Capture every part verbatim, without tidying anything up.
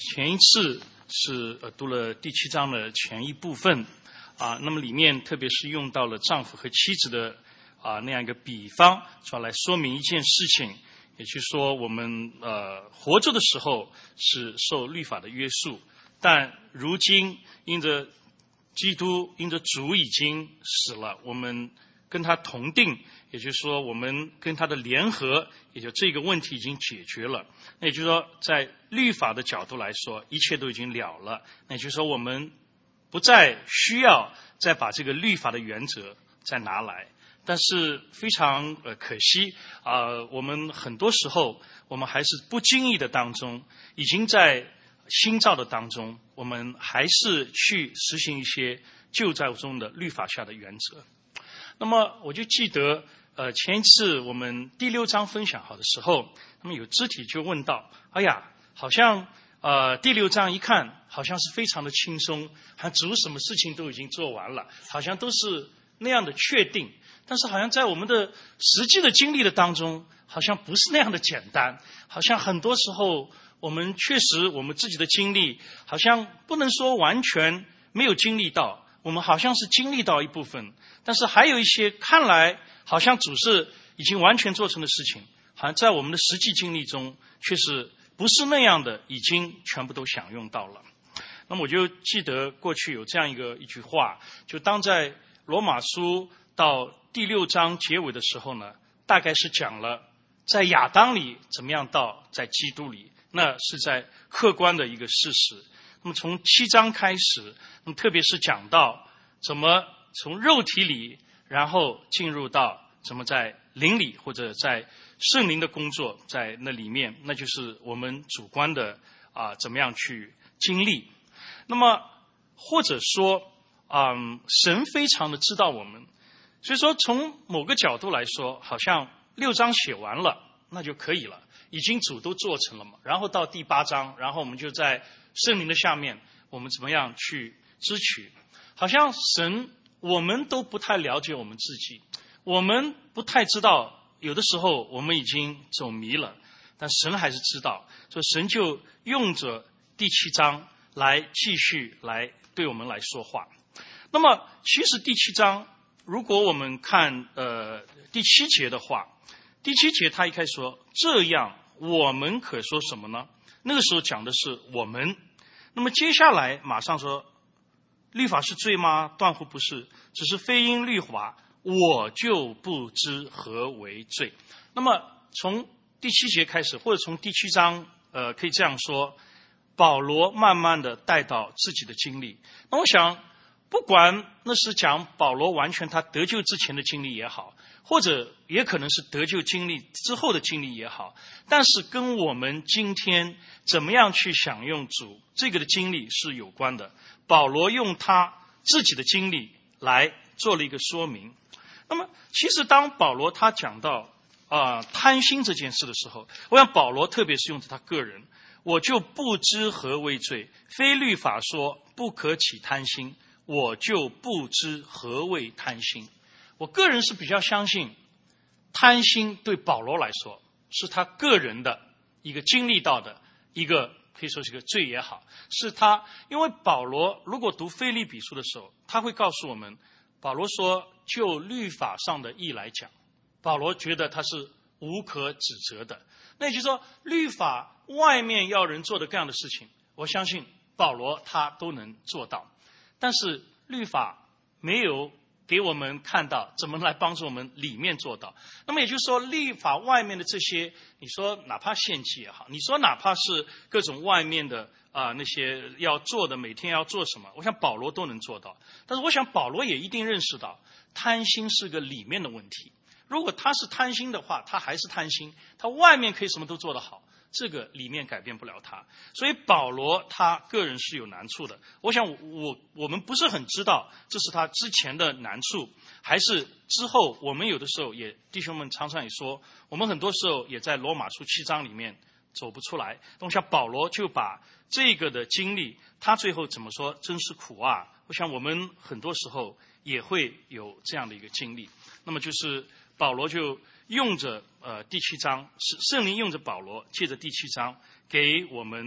前一次是呃读了第七章的前一部分啊，那么里面特别是用到了丈夫和妻子的啊那样一个比方，主要来说明一件事情，也就是说我们呃活着的时候是受律法的约束，但如今因着基督因着主已经死了，我们跟他同定，也就是说我们跟他的联合，也就这个问题已经解决了。那也就是说在律法的角度来说，一切都已经了了，那也就是说我们不再需要再把这个律法的原则再拿来。但是非常呃可惜啊、呃，我们很多时候我们还是不经意的当中，已经在新造的当中，我们还是去实行一些旧造中的律法下的原则。那么我就记得呃前一次我们第六章分享好的时候，那么有肢体就问到，哎呀，好像呃第六章一看好像是非常的轻松，好像主什么事情都已经做完了，好像都是那样的确定，但是好像在我们的实际的经历的当中，好像不是那样的简单，好像很多时候我们确实我们自己的经历好像不能说完全没有经历到，我们好像是经历到一部分，但是还有一些看来好像主是已经完全做成的事情，好像在我们的实际经历中却是不是那样的已经全部都享用到了。那么我就记得过去有这样一个一句话，就当在罗马书到第六章结尾的时候呢，大概是讲了在亚当里怎么样到在基督里，那是在客观的一个事实。那么从七章开始，那么特别是讲到怎么从肉体里，然后进入到怎么在灵里或者在圣灵的工作在那里面，那就是我们主观的啊、呃、怎么样去经历。那么或者说嗯，神非常的知道我们，所以说从某个角度来说，好像六章写完了那就可以了，已经主都做成了嘛。然后到第八章，然后我们就在圣灵的下面，我们怎么样去支取？好像神我们都不太了解我们自己，我们不太知道，有的时候我们已经走迷了，但神还是知道，所以神就用着第七章来继续来对我们来说话。那么其实第七章如果我们看呃第七节的话，第七节他一开始说，这样我们可说什么呢？那个时候讲的是我们。那么接下来马上说，律法是罪吗？断乎不是，只是非因律法，我就不知何为罪。那么从第七节开始，或者从第七章呃可以这样说，保罗慢慢的带到自己的经历。那我想不管那是讲保罗完全他得救之前的经历也好，或者也可能是得救经历之后的经历也好，但是跟我们今天怎么样去享用主这个的经历是有关的。保罗用他自己的经历来做了一个说明。那么其实当保罗他讲到啊、呃、贪心这件事的时候，我想保罗特别是用着他个人，我就不知何为罪，非律法说不可起贪心，我就不知何为贪心。我个人是比较相信贪心对保罗来说是他个人的一个经历到的一个可以说是个罪也好，是他因为保罗如果读腓立比书的时候，他会告诉我们，保罗说就律法上的义来讲，保罗觉得他是无可指责的。那也就是说律法外面要人做的各样的事情，我相信保罗他都能做到，但是律法没有给我们看到怎么来帮助我们里面做到。那么也就是说律法外面的这些，你说哪怕献祭也好，你说哪怕是各种外面的啊、呃、那些要做的，每天要做什么，我想保罗都能做到。但是我想保罗也一定认识到贪心是个里面的问题，如果他是贪心的话，他还是贪心，他外面可以什么都做得好，这个里面改变不了他。所以保罗他个人是有难处的。我想我我们不是很知道这是他之前的难处，还是之后我们有的时候也弟兄们常常也说，我们很多时候也在罗马书七章里面走不出来。我想保罗就把这个的经历，他最后怎么说，真是苦啊。我想我们很多时候也会有这样的一个经历。那么就是保罗就用着呃第七章，是圣灵用着保罗借着第七章给我们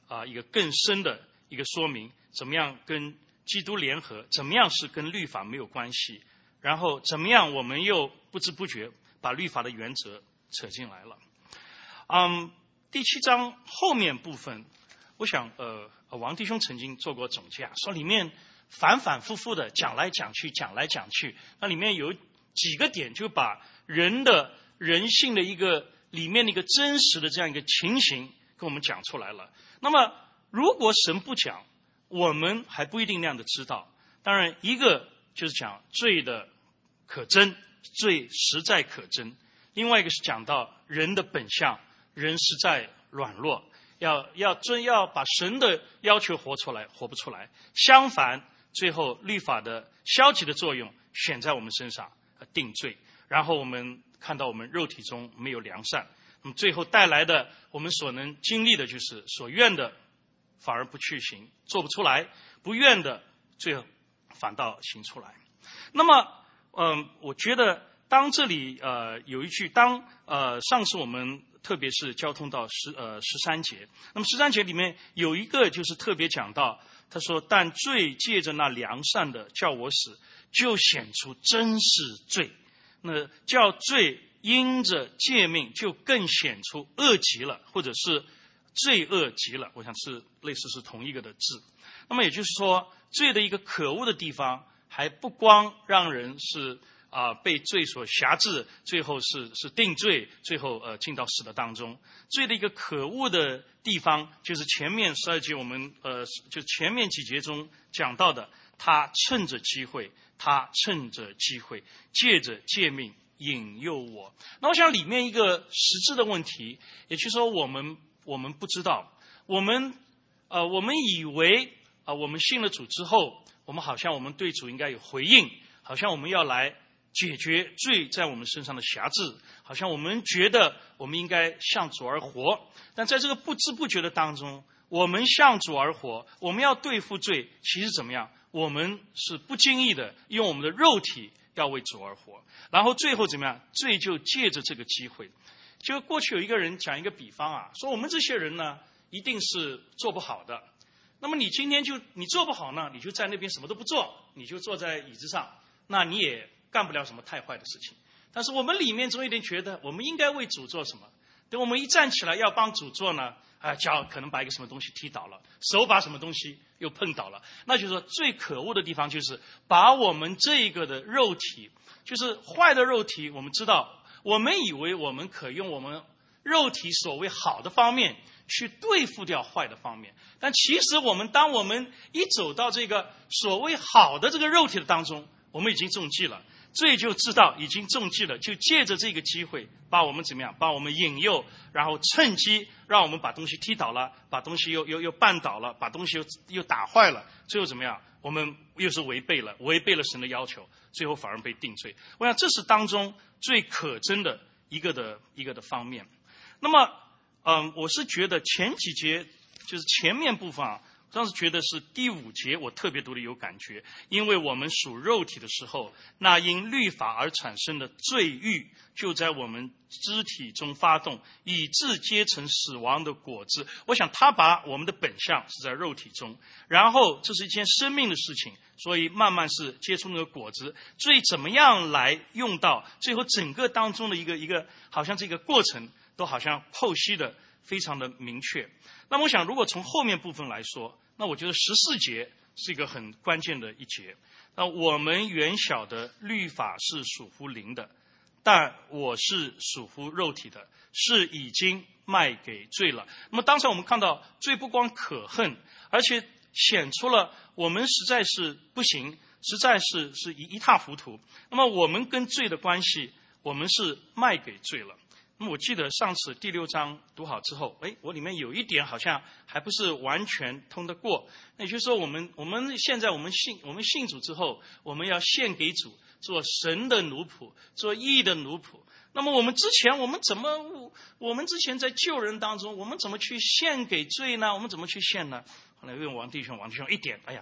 啊一个更深的一个说明，怎么样跟基督联合，怎么样是跟律法没有关系，然后怎么样我们又不知不觉把律法的原则扯进来了。嗯，第七章后面部分，我想呃王弟兄曾经做过总结，说里面反反复复的讲来讲去讲来讲去，那里面有几个点就把人的人性的一个里面的一个真实的这样一个情形跟我们讲出来了。那么如果神不讲，我们还不一定那样的知道。当然一个就是讲罪的可真，罪实在可真，另外一个是讲到人的本相，人实在软弱，要要真要把神的要求活出来，活不出来。相反，最后律法的消极的作用显在我们身上，定罪，然后我们看到我们肉体中没有良善，那么最后带来的我们所能经历的就是所愿的反而不去行，做不出来，不愿的最后反倒行出来。那么嗯，我觉得当这里呃有一句，当呃上次我们特别是交通到十呃十三节，那么十三节里面有一个就是特别讲到，他说但罪借着那良善的叫我死，就显出真是罪，那叫罪因着诫命就更显出恶极了，或者是罪恶极了，我想是类似是同一个的字。那么也就是说，罪的一个可恶的地方还不光让人是啊、呃、被罪所辖制，最后是是定罪，最后呃进到死的当中。罪的一个可恶的地方，就是前面十二节我们呃就前面几节中讲到的，他趁着机会，他趁着机会，借着诫命引诱我。那我想里面一个实质的问题，也就是说我们我们不知道，我们呃我们以为啊、呃、我们信了主之后，我们好像我们对主应该有回应，好像我们要来解决罪在我们身上的辖制，好像我们觉得我们应该向主而活。但在这个不知不觉的当中，我们向主而活，我们要对付罪，其实怎么样？我们是不经意的用我们的肉体要为主而活，然后最后怎么样？罪就借着这个机会。就过去有一个人讲一个比方啊，说我们这些人呢一定是做不好的，那么你今天就你做不好呢，你就在那边什么都不做，你就坐在椅子上，那你也干不了什么太坏的事情。但是我们里面总有点觉得我们应该为主做什么，等我们一站起来要帮主做呢，啊，脚可能把一个什么东西踢倒了，手把什么东西又碰倒了。那就是说最可恶的地方就是把我们这个的肉体，就是坏的肉体，我们知道我们以为我们可用我们肉体所谓好的方面去对付掉坏的方面，但其实我们当我们一走到这个所谓好的这个肉体的当中，我们已经中计了，罪就知道已经中计了，就借着这个机会把我们怎么样，把我们引诱，然后趁机让我们把东西踢倒了，把东西又又又绊倒了，把东西又又打坏了，最后怎么样？我们又是违背了违背了神的要求，最后反而被定罪。我想这是当中最可憎的一个的一个的方面。那么嗯，我是觉得前几节就是前面部分啊，当时觉得是第五节我特别读的有感觉，因为我们属肉体的时候，那因律法而产生的罪欲就在我们肢体中发动，以致结成死亡的果子。我想他把我们的本相是在肉体中，然后这是一件生命的事情，所以慢慢是结出那个果子。罪怎么样来用到最后整个当中的一个一个好像这个过程都好像剖析的非常的明确。那么我想如果从后面部分来说，那我觉得十四节是一个很关键的一节。那我们原晓得律法是属乎灵的，但我是属乎肉体的，是已经卖给罪了。那么当才我们看到罪不光可恨，而且显出了我们实在是不行，实在是是一一塌糊涂。那么我们跟罪的关系，我们是卖给罪了。那么我记得上次第六章读好之后，哎，我里面有一点好像还不是完全通得过。那也就是说，我们我们现在我们信我们信主之后，我们要献给主，做神的奴仆，做义的奴仆。那么我们之前我们怎么我们之前在救人当中，我们怎么去献给罪呢？我们怎么去献呢？后来问王弟兄，王弟兄一点，哎呀，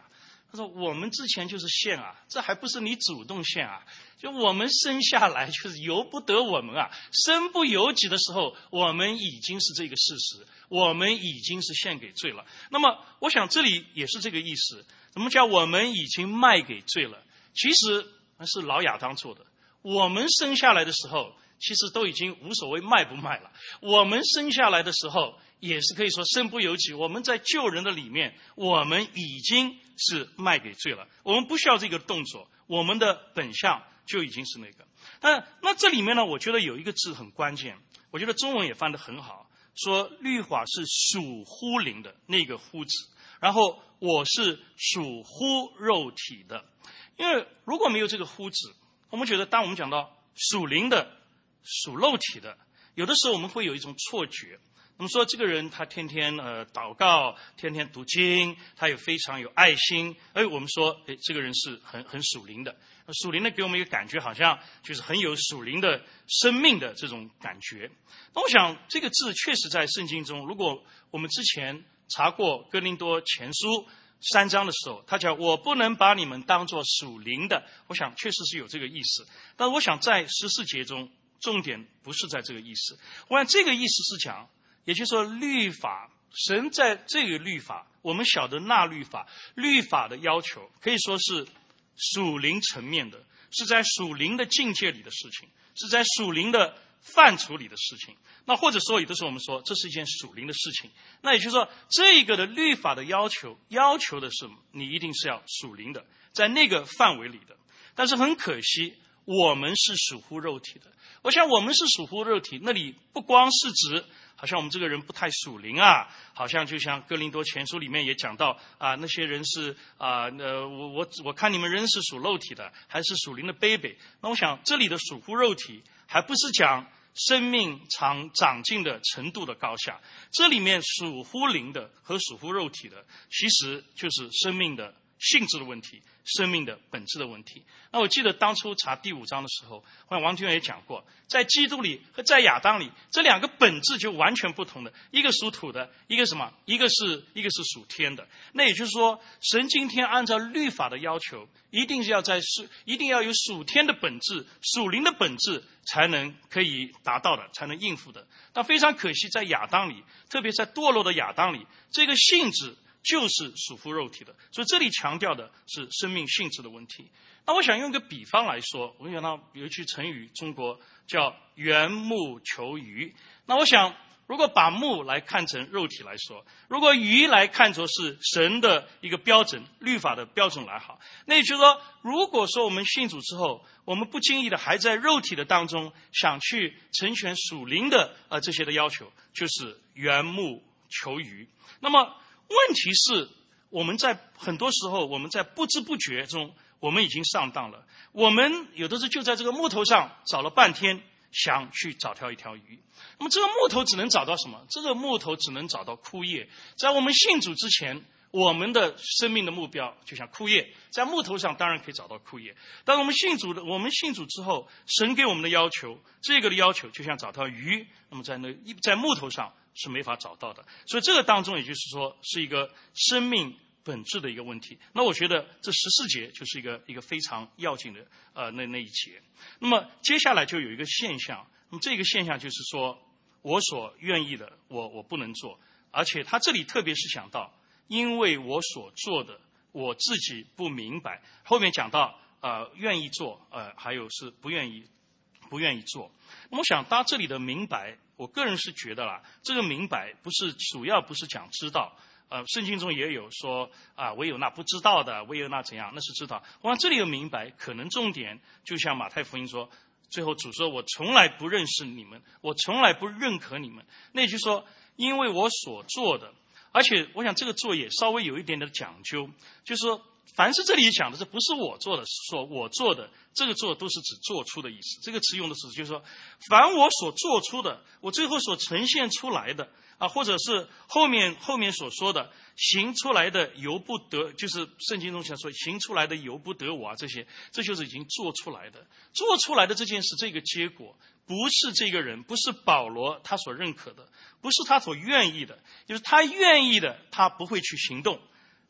他说我们之前就是献啊，这还不是你主动献啊，就我们生下来就是由不得我们啊，身不由己的时候，我们已经是这个事实，我们已经是献给罪了。那么我想这里也是这个意思，怎么讲我们已经卖给罪了，其实是老亚当做的。我们生下来的时候其实都已经无所谓卖不卖了，我们生下来的时候也是可以说身不由己，我们在救人的里面我们已经是卖给罪了，我们不需要这个动作，我们的本相就已经是那个。那那这里面呢，我觉得有一个字很关键，我觉得中文也翻得很好，说律法是属乎灵的那个乎字，然后我是属乎肉体的。因为如果没有这个乎字，我们觉得当我们讲到属灵的属肉体的，有的时候我们会有一种错觉，我们说这个人他天天呃祷告，天天读经，他也非常有爱心，哎，我们说哎这个人是很很属灵的。属灵的给我们一个感觉，好像就是很有属灵的生命的这种感觉。那我想这个字确实在圣经中，如果我们之前查过哥林多前书三章的时候，他讲我不能把你们当作属灵的，我想确实是有这个意思。但我想在十四节中重点不是在这个意思，我想这个意思是讲，也就是说律法，神在这个律法，我们晓得那律法，律法的要求可以说是属灵层面的，是在属灵的境界里的事情，是在属灵的范畴里的事情。那或者说有的时候我们说这是一件属灵的事情，那也就是说这个的律法的要求要求的是你一定是要属灵的，在那个范围里的。但是很可惜我们是属乎肉体的，我想我们是属乎肉体，那里不光是指好像我们这个人不太属灵啊，好像就像哥林多前书里面也讲到啊，那些人是啊呃我我我看你们人是属肉体的，还是属灵的 baby。那我想这里的属乎肉体还不是讲生命长长进的程度的高下，这里面属乎灵的和属乎肉体的，其实就是生命的性质的问题，生命的本质的问题。那我记得当初查第五章的时候，王天元也讲过，在基督里和在亚当里，这两个本质就完全不同的，一个属土的，一个什么？一个是一个是属天的。那也就是说，神今天按照律法的要求，一定是要在属，一定要有属天的本质、属灵的本质，才能可以达到的，才能应付的。但非常可惜，在亚当里，特别在堕落的亚当里，这个性质就是属乎肉体的，所以这里强调的是生命性质的问题。那我想用一个比方来说，我想到有一句成语，中国叫缘木求鱼。那我想如果把木来看成肉体来说，如果鱼来看作是神的一个标准，律法的标准来好，那也就是说，如果说我们信主之后，我们不经意的还在肉体的当中想去成全属灵的呃这些的要求，就是缘木求鱼。那么问题是我们在很多时候我们在不知不觉中我们已经上当了，我们有的时候就在这个木头上找了半天，想去找条一条鱼。那么这个木头只能找到什么？这个木头只能找到枯叶。在我们信主之前，我们的生命的目标就像枯叶，在木头上当然可以找到枯叶。当我们信主的，我们信主之后，神给我们的要求，这个的要求就像找条鱼，那么在那在木头上是没法找到的。所以这个当中也就是说是一个生命本质的一个问题。那我觉得这十四节就是一个一个非常要紧的呃那那一节。那么接下来就有一个现象，那么这个现象就是说我所愿意的我我不能做，而且他这里特别是想到因为我所做的我自己不明白，后面讲到呃愿意做呃还有是不愿意不愿意做。那么我想他这里的明白，我个人是觉得啦，这个明白不是主要不是讲知道。呃，圣经中也有说啊，唯有那不知道的，唯有那怎样，那是知道。我想这里的明白，可能重点就像马太福音说，最后主说：“我从来不认识你们，我从来不认可你们。”那也就是说，因为我所做的，而且我想这个做也稍微有一点的讲究，就是说，凡是这里讲的，这不是我做的，说我做的，这个做都是指做出的意思。这个词用的是，就是说，凡我所做出的，我最后所呈现出来的。啊，或者是后面后面所说的行出来的由不得，就是圣经中想说行出来的由不得我啊，这些这就是已经做出来的，做出来的这件事，这个结果不是这个人，不是保罗他所认可的，不是他所愿意的，就是他愿意的他不会去行动，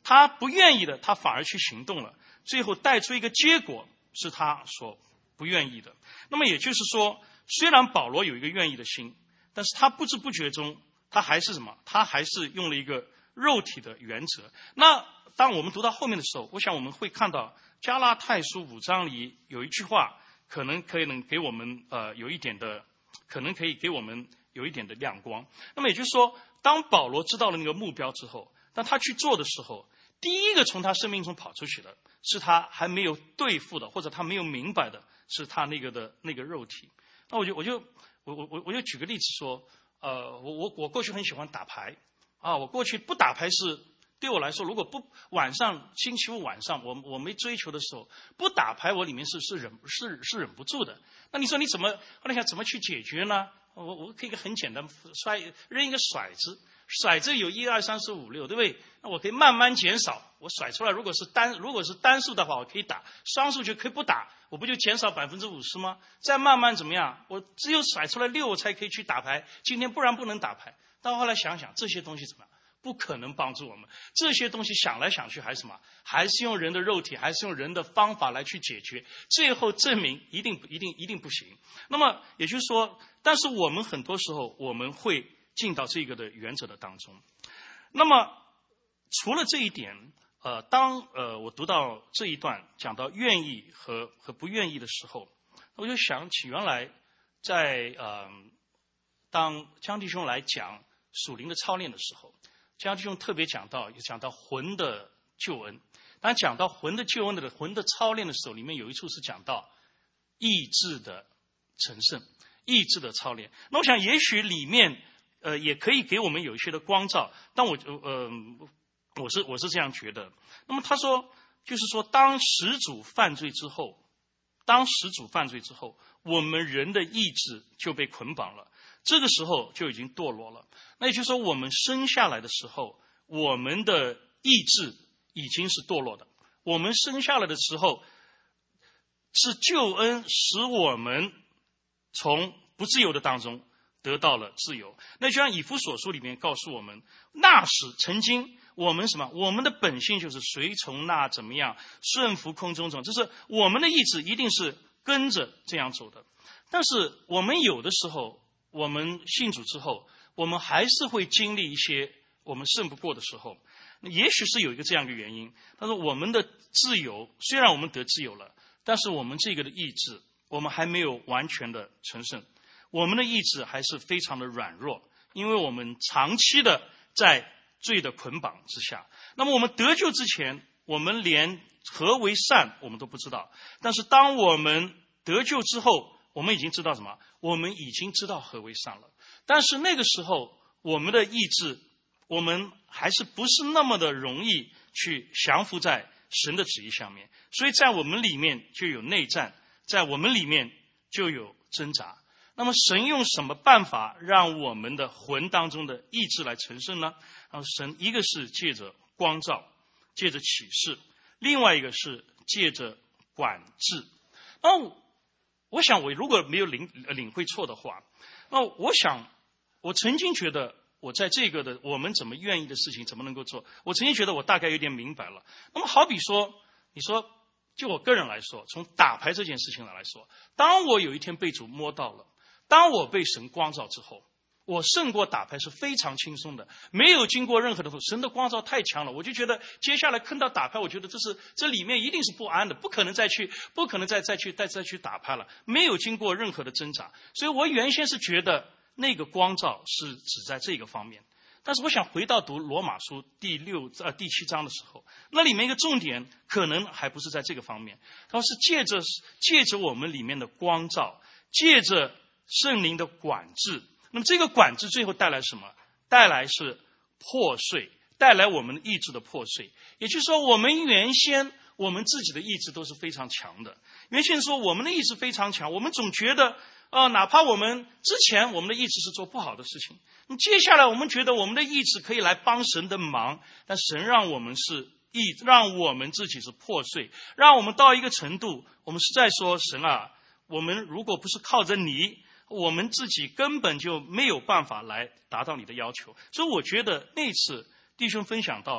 他不愿意的，他反而去行动了，最后带出一个结果是他所不愿意的。那么也就是说，虽然保罗有一个愿意的心，但是他不知不觉中，他还是什么？他还是用了一个肉体的原则。那当我们读到后面的时候，我想我们会看到加拉太书五章里有一句话，可能可以能给我们呃有一点的，可能可以给我们有一点的亮光。那么也就是说，当保罗知道了那个目标之后，当他去做的时候，第一个从他生命中跑出去的是他还没有对付的，或者他没有明白的是他那个的那个肉体。那我就我就我我我我就举个例子说，呃，我我我过去很喜欢打牌啊，我过去不打牌是对我来说，如果不晚上星期五晚上我我没追求的时候不打牌，我里面是是忍是是忍不住的。那你说你怎么后来想怎么去解决呢？我我可以很简单摔扔一个骰子。骰子有一二三四五六，对不对？那我可以慢慢减少，我甩出来，如果是单如果是单数的话，我可以打；双数就可以不打，我不就减少百分之五十吗？再慢慢怎么样？我只有甩出来六，我才可以去打牌。今天不然不能打牌。但后来想想，这些东西怎么样？不可能帮助我们。这些东西想来想去还是什么？还是用人的肉体，还是用人的方法来去解决。最后证明一定一定一定不行。那么也就是说，但是我们很多时候我们会进到这个的原则的当中。那么除了这一点，呃，当呃我读到这一段讲到愿意和和不愿意的时候，我就想起原来在呃当江弟兄来讲属灵的操练的时候，江弟兄特别讲到讲到魂的救恩。当讲到魂的救恩的魂的操练的时候，里面有一处是讲到意志的成圣，意志的操练。那我想也许里面呃，也可以给我们有一些的光照，但我呃，我是我是这样觉得。那么他说，就是说，当始祖犯罪之后，当始祖犯罪之后，我们人的意志就被捆绑了，这个时候就已经堕落了。那也就是说，我们生下来的时候，我们的意志已经是堕落的。我们生下来的时候，是救恩使我们从不自由的当中得到了自由。那就像以弗所书里面告诉我们，那时曾经我们什么？我们的本性就是随从那怎么样顺服空中种，就是我们的意志一定是跟着这样走的。但是我们有的时候，我们信主之后，我们还是会经历一些我们胜不过的时候。也许是有一个这样一个原因，他说我们的自由虽然我们得自由了，但是我们这个的意志，我们还没有完全的成圣。我们的意志还是非常的软弱，因为我们长期的在罪的捆绑之下。那么我们得救之前，我们连何为善我们都不知道。但是当我们得救之后，我们已经知道什么？我们已经知道何为善了。但是那个时候，我们的意志，我们还是不是那么的容易去降服在神的旨意下面。所以在我们里面就有内战，在我们里面就有挣扎。那么神用什么办法让我们的魂当中的意志来成圣呢？然后神一个是借着光照，借着启示，另外一个是借着管制。那我我想我如果没有领领会错的话，那我想我曾经觉得我在这个的我们怎么愿意的事情怎么能够做，我曾经觉得我大概有点明白了。那么好比说，你说就我个人来说，从打牌这件事情来说，当我有一天被主摸到了，当我被神光照之后，我胜过打牌是非常轻松的，没有经过任何的神的光照太强了，我就觉得接下来看到打牌，我觉得这是这里面一定是不安的，不可能再去不可能再再去再再去打牌了，没有经过任何的挣扎。所以我原先是觉得那个光照是指在这个方面，但是我想回到读罗马书第六呃第七章的时候，那里面一个重点可能还不是在这个方面，它是借着借着我们里面的光照，借着圣灵的管制。那么这个管制最后带来什么？带来是破碎，带来我们意志的破碎。也就是说，我们原先我们自己的意志都是非常强的，原先说我们的意志非常强，我们总觉得呃，哪怕我们之前我们的意志是做不好的事情，那么接下来我们觉得我们的意志可以来帮神的忙，但神让我们是意让我们自己是破碎，让我们到一个程度，我们是在说神啊，我们如果不是靠着你，我们自己根本就没有办法来达到你的要求。所以我觉得那次弟兄分享到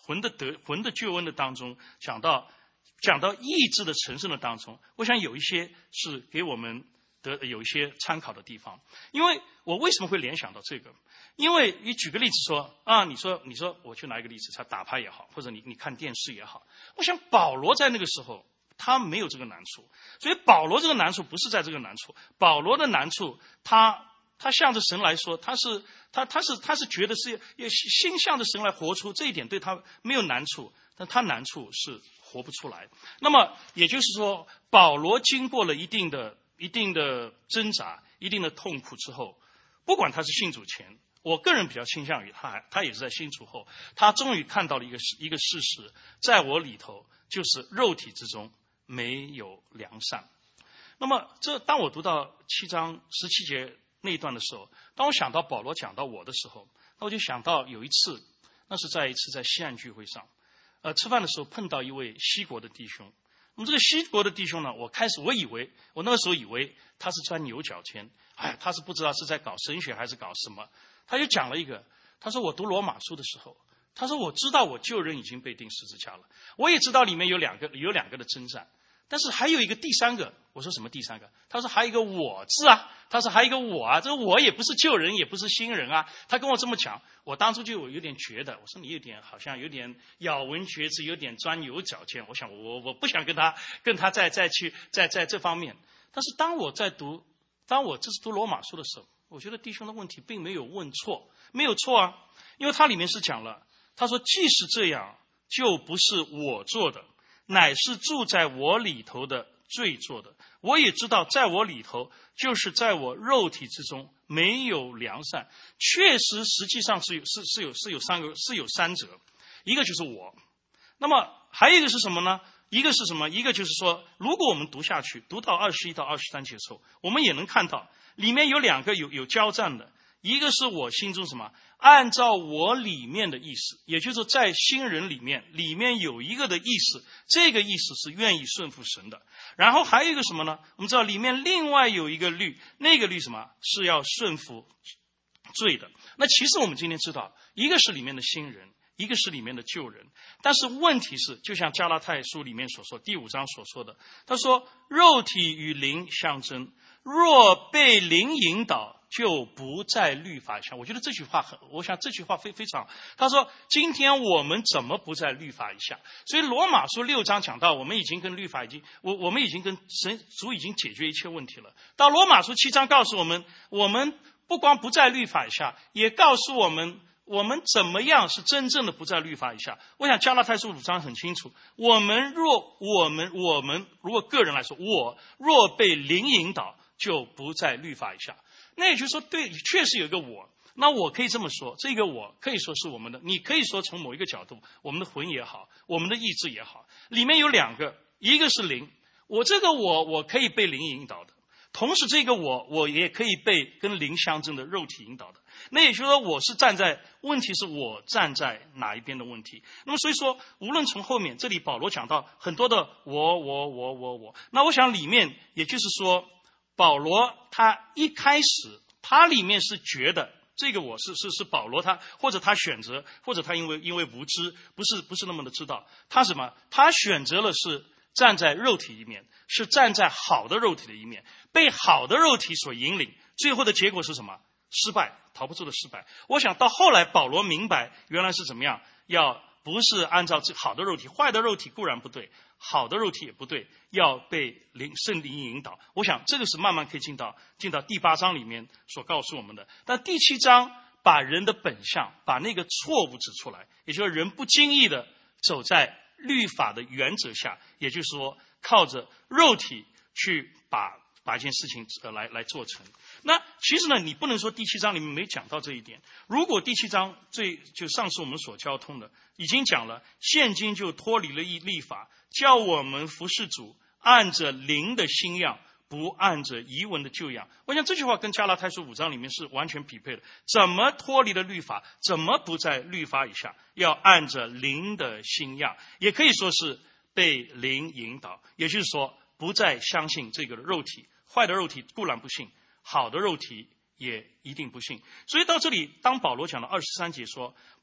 魂的得魂的救恩的当中，讲到讲到意志的成圣的当中，我想有一些是给我们的有一些参考的地方。因为我为什么会联想到这个？因为你举个例子说啊，你说你说我就拿一个例子，他打牌也好，或者你你看电视也好，我想保罗在那个时候他没有这个难处，所以保罗这个难处不是在这个难处，保罗的难处他。他向着神来说，他是他他是他是觉得是要心向着神来活出，这一点对他没有难处，但他难处是活不出来。那么也就是说，保罗经过了一定的一定的挣扎、一定的痛苦之后，不管他是信主前，我个人比较倾向于他还他也是在信主后，他终于看到了一个一个事实，在我里头就是肉体之中没有良善。那么这当我读到七章十七节那一段的时候，当我想到保罗讲到我的时候，那我就想到有一次，那是在一次在西岸聚会上，呃，吃饭的时候碰到一位西国的弟兄。那么这个西国的弟兄呢，我开始我以为，我那个时候以为他是钻牛角尖，哎，他是不知道是在搞神学还是搞什么。他就讲了一个，他说我读罗马书的时候，他说我知道我旧人已经被钉十字架了，我也知道里面有两个有两个的征战。但是还有一个第三个，我说什么第三个？他说还有一个我字啊，他说还有一个我啊，这个我也不是旧人，也不是新人啊。他跟我这么讲，我当初就有点觉得，我说你有点好像有点咬文嚼字，有点钻牛角尖。我想我我不想跟他跟他再再去在在这方面。但是当我在读，当我这是读罗马书的时候，我觉得弟兄的问题并没有问错，没有错啊，因为它里面是讲了，他说即使这样，就不是我做的。乃是住在我里头的罪做的，我也知道在我里头，就是在我肉体之中没有良善。确实，实际上是有是是有是有三个是有三者，一个就是我，那么还有一个是什么呢？一个是什么？一个就是说，如果我们读下去，读到二十一到二十三节的时候，我们也能看到里面有两个有有交战的。一个是我心中什么？按照我里面的意思，也就是在新人里面，里面有一个的意思，这个意思是愿意顺服神的。然后还有一个什么呢？我们知道里面另外有一个律，那个律什么？是要顺服罪的。那其实我们今天知道，一个是里面的新人，一个是里面的旧人。但是问题是，就像加拉太书里面所说，第五章所说的，他说肉体与灵相争，若被灵引导，就不在律法下。我觉得这句话很，我想这句话非非常。他说：“今天我们怎么不在律法以下？”所以罗马书六章讲到，我们已经跟律法已经，我我们已经跟神主已经解决一切问题了。到罗马书七章告诉我们，我们不光不在律法以下，也告诉我们我们怎么样是真正的不在律法以下。我想加拉太书五章很清楚，我们若我们我们如果个人来说，我若被灵引导，就不在律法以下。那也就是说，对，确实有一个我。那我可以这么说，这个我可以说是我们的，你可以说从某一个角度，我们的魂也好，我们的意志也好，里面有两个，一个是灵，我这个我，我可以被灵引导的，同时这个我，我也可以被跟灵相争的肉体引导的。那也就是说，我是站在，问题是我站在哪一边的问题。那么所以说，无论从后面这里保罗讲到很多的我我我我我，那我想里面也就是说，保罗他一开始他里面是觉得这个我是是是保罗他或者他选择，或者他因为因为无知，不是不是那么的知道，他什么？他选择了是站在肉体一面，是站在好的肉体的一面，被好的肉体所引领，最后的结果是什么？失败，逃不出的失败。我想到后来保罗明白原来是怎么样，要不是按照好的肉体，坏的肉体固然不对，好的肉体也不对，要被灵圣灵引导。我想这个是慢慢可以进到进到第八章里面所告诉我们的。但第七章把人的本相，把那个错误指出来，也就是人不经意的走在律法的原则下，也就是说靠着肉体去把把一件事情呃来来做成。那其实呢，你不能说第七章里面没讲到这一点。如果第七章最就上次我们所交通的已经讲了，现今就脱离了律法，叫我们服事主，按着灵的新样，不按着遗文的旧样。我想这句话跟加拉太书五章里面是完全匹配的。怎么脱离了律法？怎么不在律法以下？要按着灵的新样，也可以说是被灵引导，也就是说不再相信这个肉体。坏的肉体固然不信，好的肉体也一定不信。所以到这里，当保罗讲到二十三节说，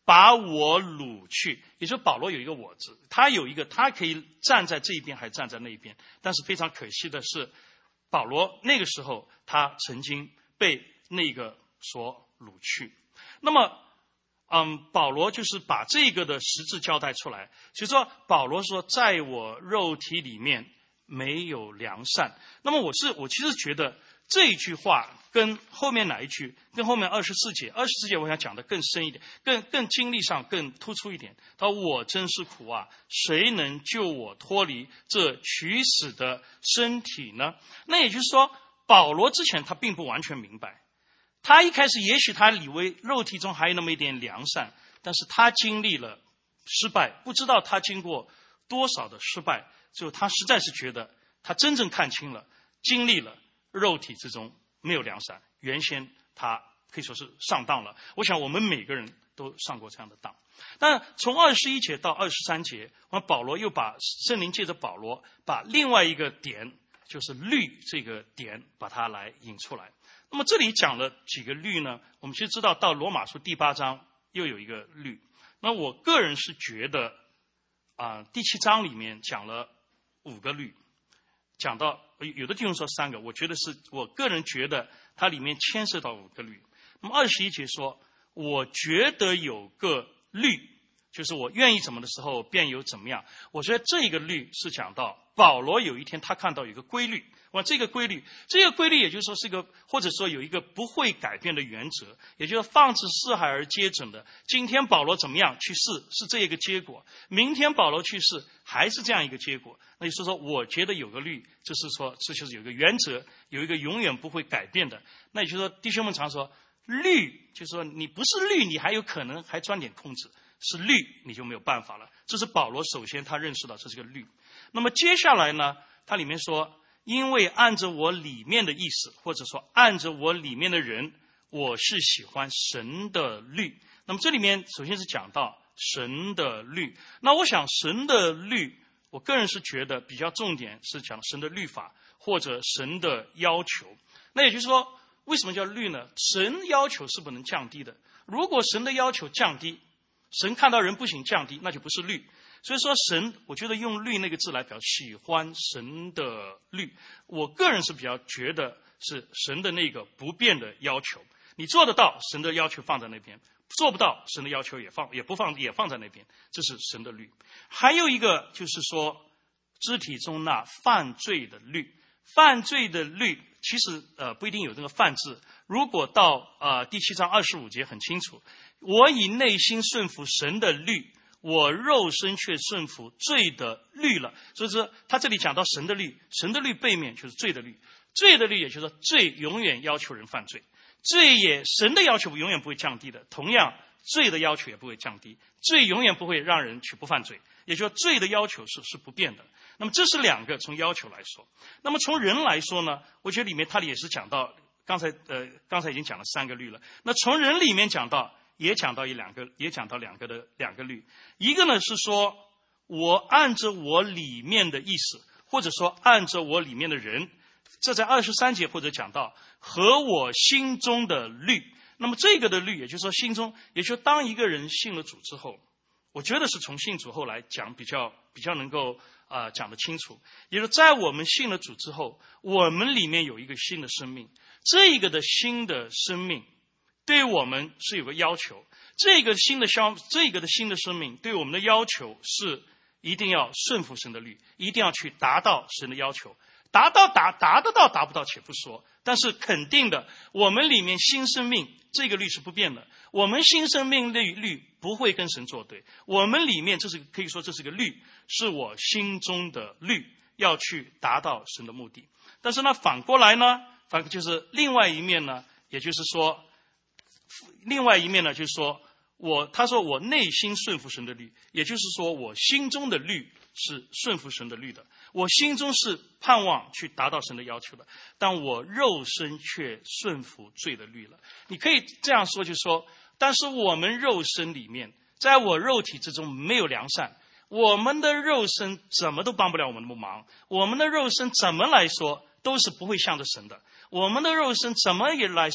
把我掳去。也就是保罗有一个我字，他有一个，他可以站在这一边，还站在那一边。但是非常可惜的是，保罗那个时候他曾经被那个所掳去。那么，嗯，保罗就是把这个的实质交代出来，就是说，保罗说，在我肉体里面没有良善。那么我是我其实觉得这一句话跟后面哪一句，跟后面二十四节，二十四节我想讲的更深一点，更更经历上更突出一点。他说：“我真是苦啊，谁能救我脱离这取死的身体呢？”那也就是说，保罗之前他并不完全明白，他一开始也许他以为肉体中还有那么一点良善，但是他经历了失败，不知道他经过多少的失败，最后他实在是觉得他真正看清了，经历了肉体之中没有良善，原先他可以说是上当了。我想我们每个人都上过这样的当。但从二十一节到二十三节，我们保罗又把圣灵借着保罗把另外一个点，就是律这个点，把它来引出来。那么这里讲了几个律呢？我们其实知道到罗马书第八章又有一个律。那我个人是觉得啊、呃，第七章里面讲了五个律，讲到有的地方说三个，我觉得是我个人觉得它里面牵涉到五个律。那么二十一节说，我觉得有个律，就是我愿意怎么的时候便有怎么样。我觉得这个律是讲到保罗有一天他看到有一个规律，哇，这个规律，这个规律也就是说是一个，或者说有一个不会改变的原则，也就是放之四海而皆准的。今天保罗怎么样去试，是这一个结果；明天保罗去试，还是这样一个结果。那就是说，我觉得有个律，就是说这就是有一个原则，有一个永远不会改变的。那也就是说，弟兄们常说，律就是说你不是律，你还有可能还钻点空子；是律，你就没有办法了。这是保罗首先他认识到这是个律。那么接下来呢，他里面说，因为按着我里面的意思，或者说按着我里面的人，我是喜欢神的律。那么这里面首先是讲到神的律。那我想神的律，我个人是觉得比较重点是讲神的律法或者神的要求。那也就是说，为什么叫律呢？神要求是不能降低的。如果神的要求降低，神看到人不行降低，那就不是律。所以说神，我觉得用律那个字来表示喜欢神的律，我个人是比较觉得是神的那个不变的要求。你做得到，神的要求放在那边；做不到，神的要求也放也不放也放在那边。这是神的律。还有一个就是说，肢体中那犯罪的律，犯罪的律其实呃不一定有这个犯字。如果到呃第七章二十五节很清楚，我以内心顺服神的律，我肉身却顺服罪的律了。所以说他这里讲到神的律，神的律背面就是罪的律，罪的律也就是说罪永远要求人犯罪，罪也神的要求永远不会降低的，同样罪的要求也不会降低，罪永远不会让人去不犯罪，也就是说罪的要求是是不变的。那么这是两个从要求来说。那么从人来说呢，我觉得里面他也是讲到刚才呃刚才已经讲了三个律了。那从人里面讲到也讲到一两个，也讲到两个的两个律。一个呢是说，我按着我里面的意思，或者说按着我里面的人，这在二十三节或者讲到和我心中的律。那么这个的律，也就是说心中，也就是当一个人信了主之后，我觉得是从信主后来讲比较比较能够啊、呃、讲得清楚。也就是在我们信了主之后，我们里面有一个新的生命，这个的新的生命对我们是有个要求，这个新的消这个的新的生命对我们的要求是一定要顺服神的律，一定要去达到神的要求。达到达达得到达不到且不说，但是肯定的，我们里面新生命这个律是不变的，我们新生命律律不会跟神作对，我们里面这是可以说这是个律，是我心中的律，要去达到神的目的。但是呢，反过来呢，反就是另外一面呢，也就是说，另外一面呢，就是说我他说我内心顺服神的律，也就是说我心中的律是顺服神的律的，我心中是盼望去达到神的要求的，但我肉身却顺服罪的律了。你可以这样说，就是说，但是我们肉身里面，在我肉体之中没有良善，我们的肉身怎么都帮不了我们的忙，我们的肉身怎么来说都是不会向着神的，我们的肉身怎么也来说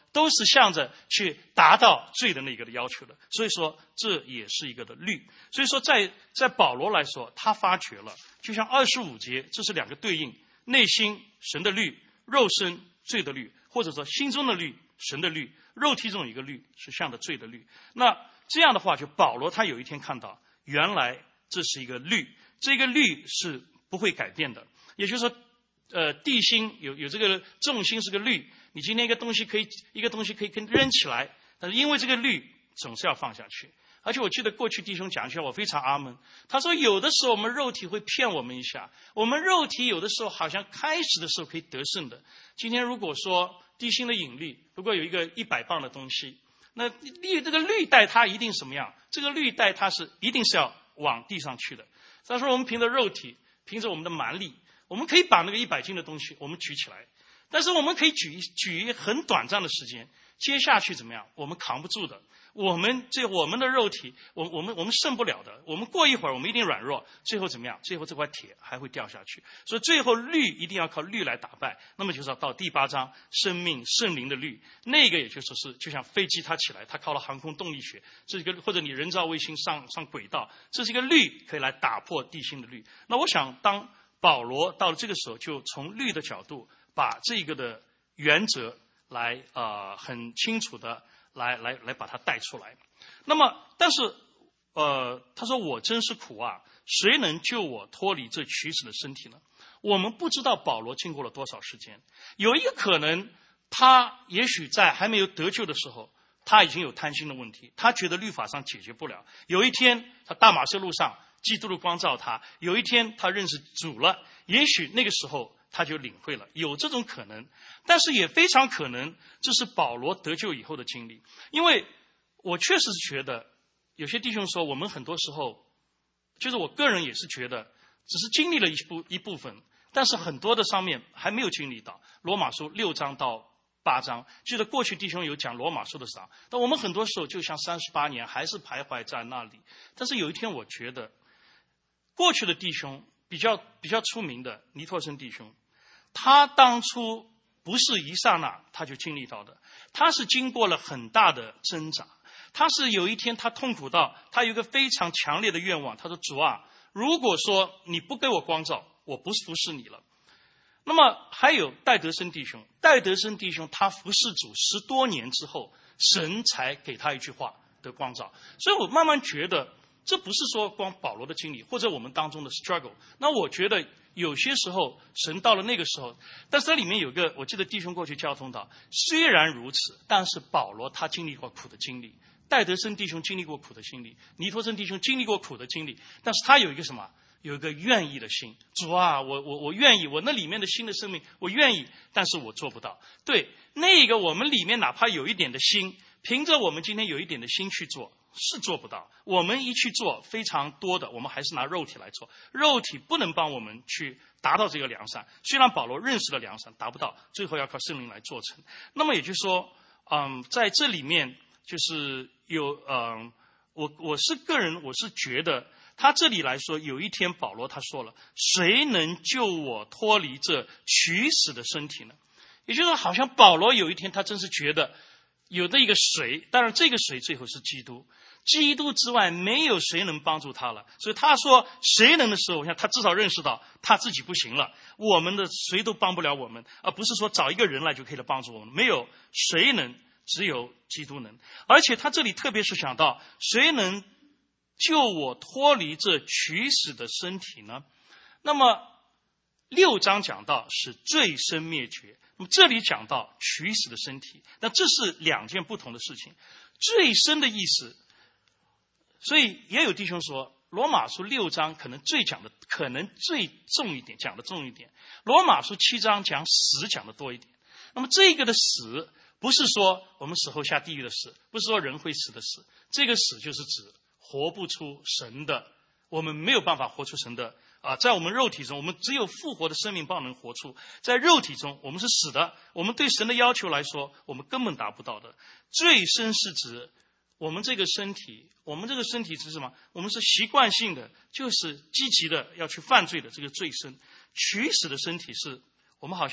都是向着去达到罪的那个的要求的。所以说这也是一个的律。所以说在在保罗来说，他发觉了，就像二十五节，这是两个对应，内心神的律，肉身罪的律，或者说心中的律神的律，肉体中有一个律是向着罪的律。那这样的话，就保罗他有一天看到，原来这是一个律，这个律是不会改变的。也就是说，呃，地心有有这个重心是个律，你今天一个东西可以一个东西可以跟扔起来，但是因为这个律总是要放下去。而且我记得过去弟兄讲一下，我非常阿门。他说有的时候我们肉体会骗我们一下，我们肉体有的时候好像开始的时候可以得胜的。今天如果说地心的引力，如果有一个一百磅的东西，那律这个律带它一定什么样？这个律带它是一定是要往地上去的。但是我们凭着肉体，凭着我们的蛮力，我们可以把那个一百斤的东西我们举起来，但是我们可以举举很短暂的时间，接下去怎么样？我们扛不住的。我们这我们的肉体，我我们我们胜不了的。我们过一会儿，我们一定软弱，最后怎么样？最后这块铁还会掉下去。所以最后律一定要靠律来打败。那么就是要到第八章生命圣灵的律，那个也就说是就像飞机它起来，它靠了航空动力学，这是一个或者你人造卫星上上轨道，这是一个律可以来打破地心的律。那我想当保罗到了这个时候，就从律的角度把这个的原则来呃很清楚的来来来把它带出来。那么但是呃他说我真是苦啊，谁能救我脱离这取死的身体呢？我们不知道保罗经过了多少时间，有一个可能，他也许在还没有得救的时候，他已经有贪心的问题，他觉得律法上解决不了。有一天他大马色路上基督的光照他，有一天他认识主了，也许那个时候他就领会了，有这种可能。但是也非常可能这是保罗得救以后的经历。因为我确实是觉得有些弟兄说我们很多时候，就是我个人也是觉得只是经历了一部一部分，但是很多的上面还没有经历到。罗马书六章到八章，记得过去弟兄有讲罗马书的章，但我们很多时候就像三十八年还是徘徊在那里。但是有一天我觉得过去的弟兄比较比较出名的尼托生弟兄，他当初不是一刹那他就经历到的，他是经过了很大的挣扎。他是有一天他痛苦到他有一个非常强烈的愿望，他说主啊，如果说你不给我光照，我不服侍你了。那么还有戴德生弟兄，戴德生弟兄他服侍主十多年之后，神才给他一句话的光照。所以我慢慢觉得这不是说光保罗的经历或者我们当中的 struggle。 那我觉得有些时候神到了那个时候，但是这里面有个我记得弟兄过去交通到，虽然如此，但是保罗他经历过苦的经历，戴德生弟兄经历过苦的经历，尼托生弟兄经历过苦的经历，但是他有一个什么？有一个愿意的心。主啊，我我我愿意，我那里面的新的生命我愿意，但是我做不到。对，那个我们里面哪怕有一点的心，凭着我们今天有一点的心去做是做不到。我们一去做非常多的，我们还是拿肉体来做，肉体不能帮我们去达到这个良善。虽然保罗认识了良善，达不到，最后要靠圣灵来做成。那么也就是说嗯，在这里面就是有嗯，我我是个人我是觉得他这里来说，有一天保罗他说了，谁能救我脱离这取死的身体呢？也就是说好像保罗有一天他真是觉得有的一个谁，当然这个谁最后是基督，基督之外没有谁能帮助他了。所以他说谁能的时候，我想他至少认识到他自己不行了，我们的谁都帮不了我们，而不是说找一个人来就可以来帮助我们，没有谁能，只有基督能。而且他这里特别是想到谁能救我脱离这取死的身体呢？那么六章讲到是罪身灭绝，那么这里讲到取死的身体，那这是两件不同的事情。罪身的意思，所以也有弟兄说罗马书六章可能最讲的可能最重一点，讲的重一点，罗马书七章讲死讲的多一点。那么这个的死不是说我们死后下地狱的死，不是说人会死的死，这个死就是指活不出神的，我们没有办法活出神的啊！在我们肉体中，我们只有复活的生命帮能活出。在肉体中，我们是死的，我们对神的要求来说，我们根本达不到的。罪身是指我们这个身体，我们这个身体是什么？我们是习惯性的，就是积极的要去犯罪的这个罪身。取死的身体是我们好像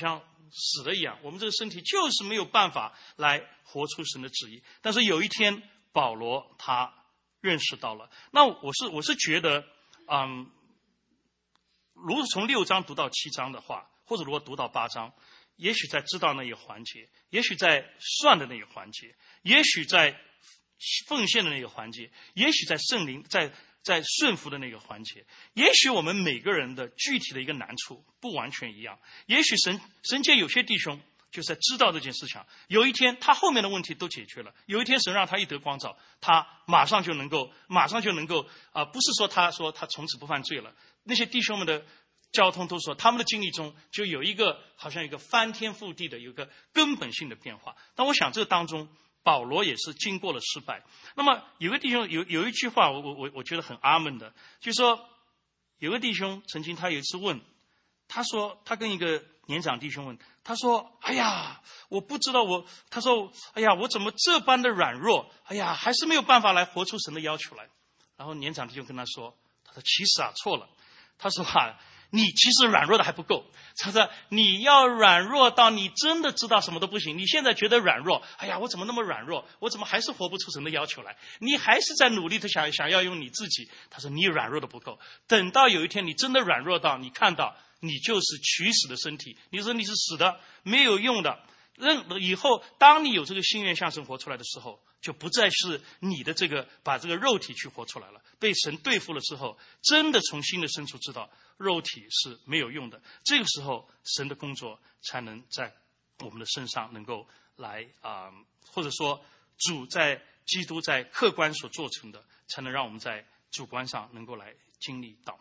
死的一样，我们这个身体就是没有办法来活出神的旨意。但是有一天，保罗他认识到了。那我是我是觉得，嗯，如果从六章读到七章的话，或者如果读到八章，也许在知道那一环节，也许在算的那一环节，也许在奉献的那个环节，也许在圣灵在在顺服的那个环节，也许我们每个人的具体的一个难处不完全一样。也许神神界有些弟兄就是在知道这件事情，有一天他后面的问题都解决了，有一天神让他一得光照，他马上就能够马上就能够啊、呃，不是说他说他从此不犯罪了。那些弟兄们的交通都说，他们的经历中就有一个好像一个翻天覆地的有一个根本性的变化。但我想这当中保罗也是经过了失败。那么有个弟兄有有一句话我我我觉得很阿门的，就是说有个弟兄曾经他有一次问，他说他跟一个年长弟兄问，他说哎呀我不知道我他说哎呀我怎么这般的软弱，哎呀还是没有办法来活出神的要求来。然后年长弟兄跟他说，他说其实啊错了，他说啊你其实软弱的还不够，他说你要软弱到你真的知道什么都不行，你现在觉得软弱，哎呀我怎么那么软弱，我怎么还是活不出神的要求来，你还是在努力的想想要用你自己。他说你软弱的不够，等到有一天你真的软弱到你看到你就是取死的身体，你说你是死的没有用的，任以后当你有这个心愿向神活出来的时候，就不再是你的这个把这个肉体去活出来了。被神对付了之后，真的从心的深处知道肉体是没有用的，这个时候神的工作才能在我们的身上能够来啊、呃，或者说主在基督在客观所做成的，才能让我们在主观上能够来经历到。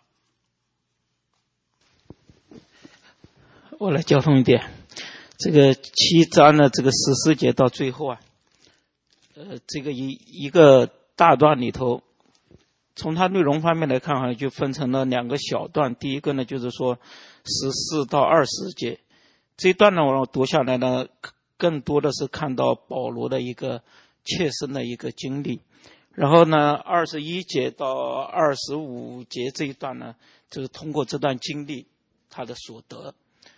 我来交通一点，这个七章的这个十四节到最后啊，呃，这个一一个大段里头，从它内容方面来看，好像就分成了两个小段。第一个呢，就是说十四到二十节这一段呢，我读下来呢，更多的是看到保罗的一个切身的一个经历。然后呢，二十一节到二十五节这一段呢，就是通过这段经历他的所得。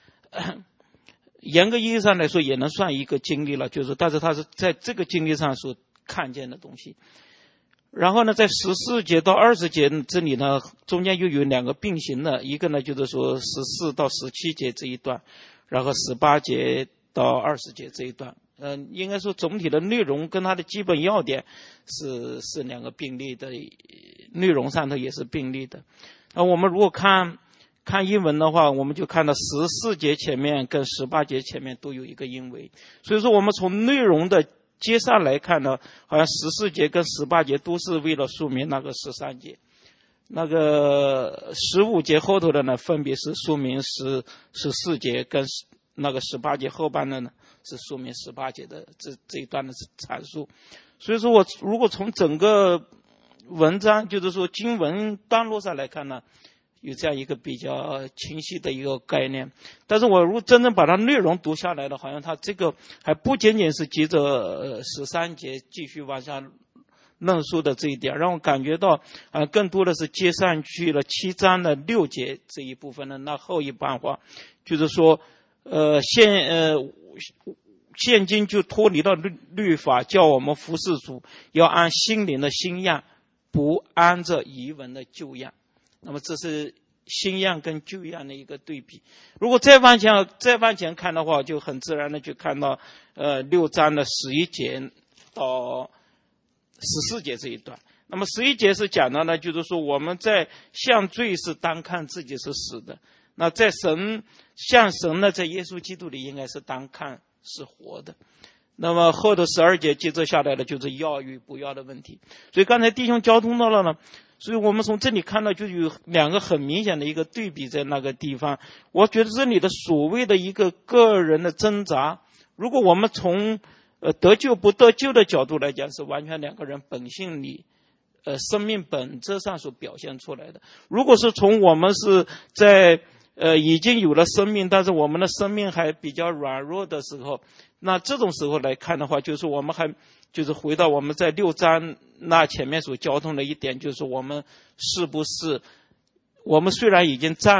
严格意义上来说也能算一个经历了，就是但是他是在这个经历上所看见的东西。然后呢，在十四节到二十节这里呢，中间又有两个并行的，一个呢就是说十四到十七节这一段，然后十八节到二十节这一段。嗯、呃，应该说总体的内容跟它的基本要点是是两个并立的，内容上头也是并立的。那我们如果看看英文的话，我们就看到十四节前面跟十八节前面都有一个因为，所以说我们从内容的接上来看呢，好像十四节跟十八节都是为了说明那个十三节，那个十五节后头的呢，分别是说明十十四节跟那个十八节后半的呢是说明十八节的这这一段的阐述。所以说我如果从整个文章就是说经文段落上来看呢，有这样一个比较清晰的一个概念。但是我如果真正把它内容读下来的，好像它这个还不仅仅是接着十三节继续往下论述的这一点，让我感觉到啊、呃，更多的是接上去了七章的六节这一部分的那后一半话，就是说呃现呃现今就脱离了律律法，叫我们服侍主，要按心灵的新样，不按着遗文的旧样。那么这是新样跟旧样的一个对比。如果再往前再往前看的话，就很自然的就看到呃六章的十一节到十四节这一段。那么十一节是讲到呢，就是说我们在向罪是单看自己是死的，那在神向神呢，在耶稣基督里应该是单看是活的。那么后头十二节接着下来的就是要与不要的问题。所以刚才弟兄交通到了呢，所以我们从这里看到就有两个很明显的一个对比在那个地方。我觉得这里的所谓的一个个人的挣扎，如果我们从呃得救不得救的角度来讲，是完全两个人本性里呃生命本质上所表现出来的。如果是从我们是在呃已经有了生命，但是我们的生命还比较软弱的时候，那这种时候来看的话，就是我们还就是回到我们在六章那前面所交通的一点，就是我们是不是我们虽然已经占了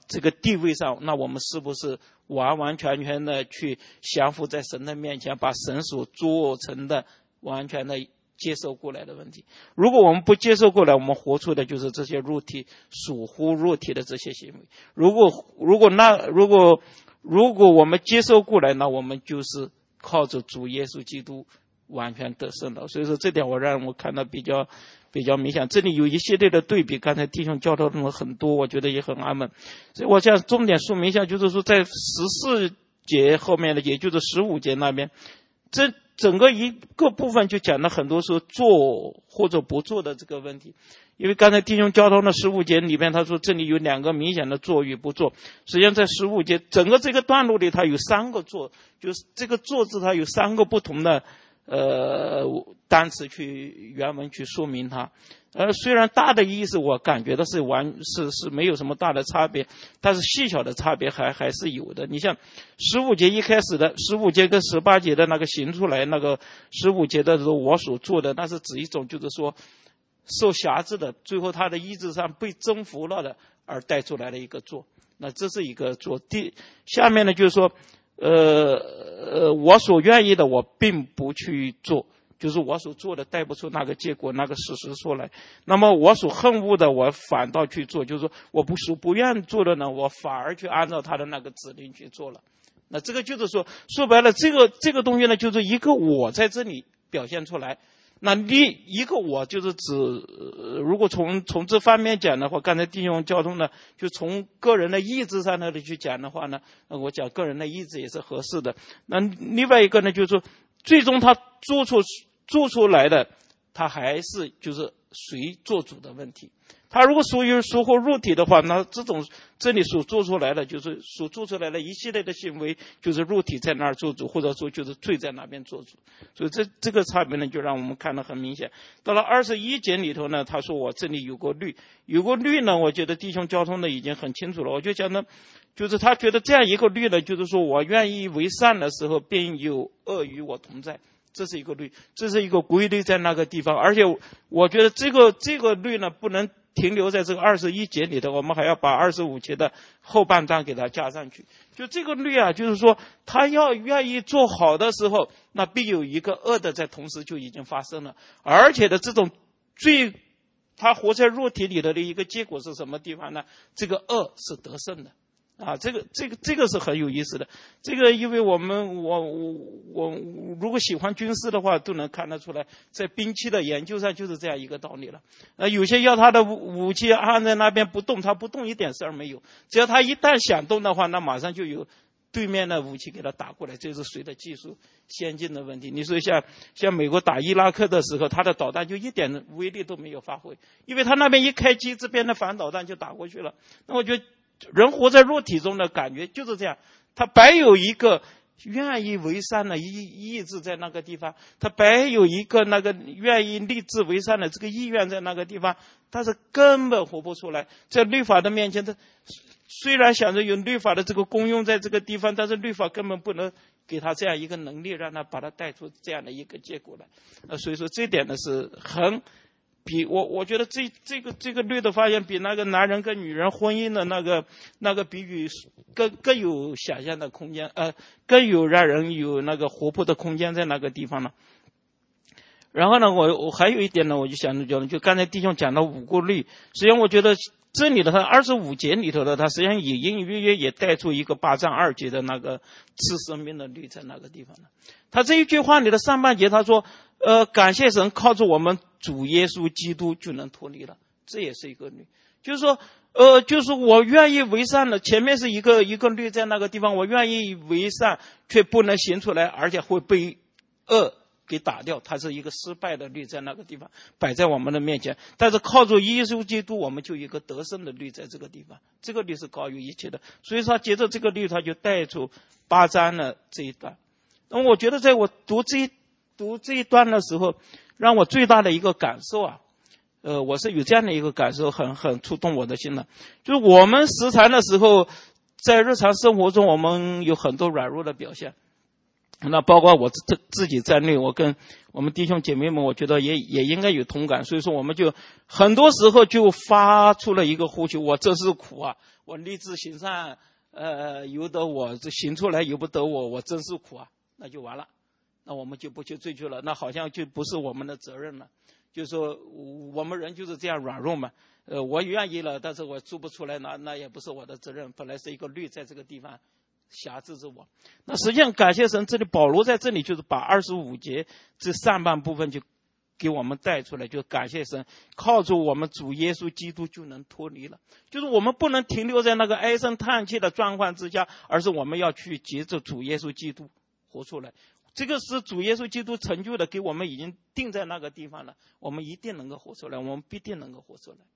这个地位上，那我们是不是完完全全的去降服在神的面前，把神所做成的完全的接受过来的问题？如果我们不接受过来，我们活出的就是这些肉体属乎肉体的这些行为。如果如果那如果如果我们接受过来，那我们就是靠着主耶稣基督完全得胜了。所以说这点我让我看到比较比较明显。这里有一系列的对比，刚才弟兄教导了很多，我觉得也很安稳。所以我想重点说明一下，就是说在十四节后面的，也就是十五节那边，这整个一个部分就讲了很多说做或者不做的这个问题。因为刚才弟兄交通的十五节里面，他说这里有两个明显的做与不做。实际上在十五节整个这个段落里，它有三个做，就是这个做字它有三个不同的呃单词去原文去说明它。呃，虽然大的意思我感觉到是完是是没有什么大的差别，但是细小的差别还还是有的。你像十五节一开始的十五节跟十八节的那个行出来，那个十五节的时候我所做的，那是指一种就是说受辖制的，最后他的意志上被征服了的而带出来的一个做。那这是一个做。第下面呢就是说呃呃我所愿意的我并不去做，就是我所做的带不出那个结果那个事实出来。那么我所恨恶的我反倒去做，就是说我不所不愿做的呢，我反而去按照他的那个指令去做了。那这个就是说说白了，这个这个东西呢，就是一个我在这里表现出来。那另一个我就是指，呃、如果从从这方面讲的话，刚才弟兄交通呢，就从个人的意志上那里去讲的话呢，那我讲个人的意志也是合适的。那另外一个呢，就是说最终他做出做出来的，他还是就是谁做主的问题。他如果属于属乎肉体的话，那这种这里所做出来的，就是所做出来的一系列的行为，就是肉体在那儿做主，或者说就是罪在那边做主。所以这这个差别呢，就让我们看得很明显。到了二十一节里头呢，他说我这里有个律，有个律呢，我觉得弟兄交通的已经很清楚了。我就讲呢，就是他觉得这样一个律呢，就是说我愿意为善的时候，便有恶与我同在。这是一个律，这是一个规律在那个地方。而且我觉得这个这个律呢，不能停留在这个二十一节里头，我们还要把二十五节的后半段给它加上去。就这个律啊，就是说他要愿意做好的时候，那必有一个恶的在同时就已经发生了。而且的这种最他活在肉体里头的一个结果是什么地方呢？这个恶是得胜的。啊，这个这个这个是很有意思的。这个因为我们我我我如果喜欢军事的话，都能看得出来，在兵器的研究上就是这样一个道理了。呃，有些要他的武器按在那边不动，他不动一点事儿没有。只要他一旦想动的话，那马上就有对面的武器给他打过来，这是谁的技术先进的问题。你说像像美国打伊拉克的时候，他的导弹就一点威力都没有发挥，因为他那边一开机，这边的反导弹就打过去了。那我觉得人活在肉体中的感觉就是这样，他白有一个愿意为善的意意志在那个地方，他白有一个那个愿意立志为善的这个意愿在那个地方，但是根本活不出来。在律法的面前，他虽然想着有律法的这个功用在这个地方，但是律法根本不能给他这样一个能力，让他把他带出这样的一个结果来。呃，所以说这点呢是很比我我觉得这这个这个律的发现比那个男人跟女人婚姻的那个那个比喻更更有想象的空间，呃，更有让人有那个活泼的空间在那个地方了。然后呢，我我还有一点呢，我就想讲，就刚才弟兄讲到五个律，实际上我觉得这里的他二十五节里头的，他实际上也隐隐约约也带出一个八章二节的那个赐生命的律在那个地方了。他这一句话里的上半节他说，呃，感谢神，靠着我们主耶稣基督就能脱离了，这也是一个律，就是说，呃，就是我愿意为善的，前面是一个一个律在那个地方，我愿意为善，却不能行出来，而且会被恶给打掉，它是一个失败的律在那个地方摆在我们的面前。但是靠着耶稣基督，我们就有一个得胜的律在这个地方，这个律是高于一切的。所以说接着这个律他就带出八章的这一段。那么我觉得在我读这一读这一段的时候，让我最大的一个感受啊，呃，我是有这样的一个感受，很很触动我的心的，就是我们时常的时候，在日常生活中，我们有很多软弱的表现。 那包括我自自己在内，我跟我们弟兄姐妹们，我觉得也也应该有同感。所以说，我们就很多时候就发出了一个呼求：我这是苦啊！我立志行善，呃，由得我；这行出来由不得我，我真是苦啊！那就完了，那我们就不去追究了，那好像就不是我们的责任了。就是说，我们人就是这样软弱嘛。呃，我愿意了，但是我做不出来，那那也不是我的责任。本来是一个律在这个地方辖制着我。那实际上感谢神，这里保罗在这里就是把二十五节这上半部分就给我们带出来，就感谢神，靠着我们主耶稣基督就能脱离了。就是我们不能停留在那个唉声叹气的状况之下，而是我们要去藉着主耶稣基督活出来。这个是主耶稣基督成就的，给我们已经定在那个地方了，我们一定能够活出来，我们必定能够活出来。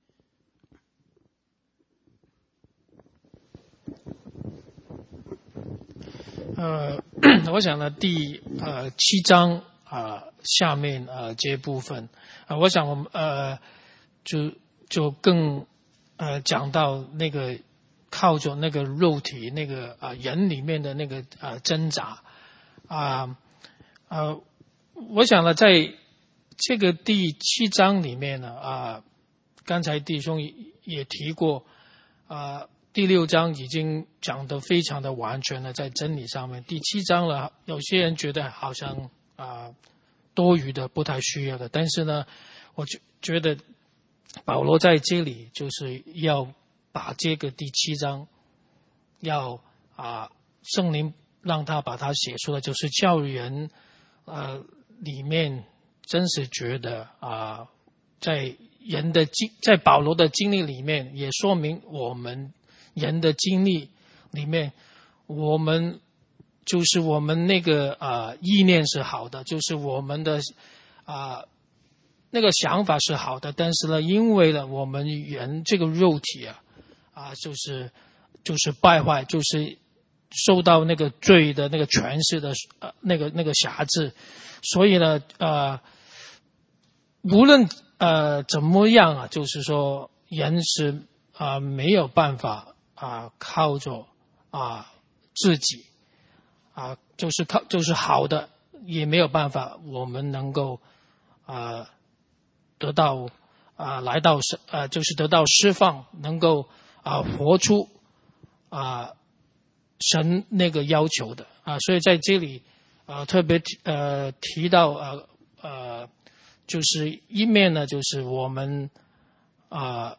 呃，我想呢，第呃七章啊、呃、下面呃这部分啊、呃，我想我们呃就就更呃讲到那个靠着那个肉体那个啊、呃、人里面的那个啊、呃、挣扎啊呃，我想呢，在这个第七章里面呢啊、呃，刚才弟兄也提过啊。呃第六章已经讲得非常的完全了，在真理上面。第七章了，有些人觉得好像啊、呃、多余的，不太需要的。但是呢，我觉觉得保罗在这里就是要把这个第七章要啊、呃、圣灵让他把它写出来，就是教人呃里面真是觉得啊、呃、在人的经在保罗的经历里面，也说明我们。人的经历里面，我们就是我们那个啊、呃、意念是好的，就是我们的啊、呃、那个想法是好的，但是呢，因为呢我们人这个肉体啊啊、呃、就是就是败坏，就是受到那个罪的那个权势的呃那个那个辖制，所以呢呃无论呃怎么样啊，就是说人是啊、呃、没有办法。啊，靠着啊自己啊，就是靠就是好的，也没有办法，我们能够啊得到啊来到释啊就是得到释放，能够啊活出啊神那个要求的啊，所以在这里啊特别呃提到呃呃就是一面呢，就是我们啊。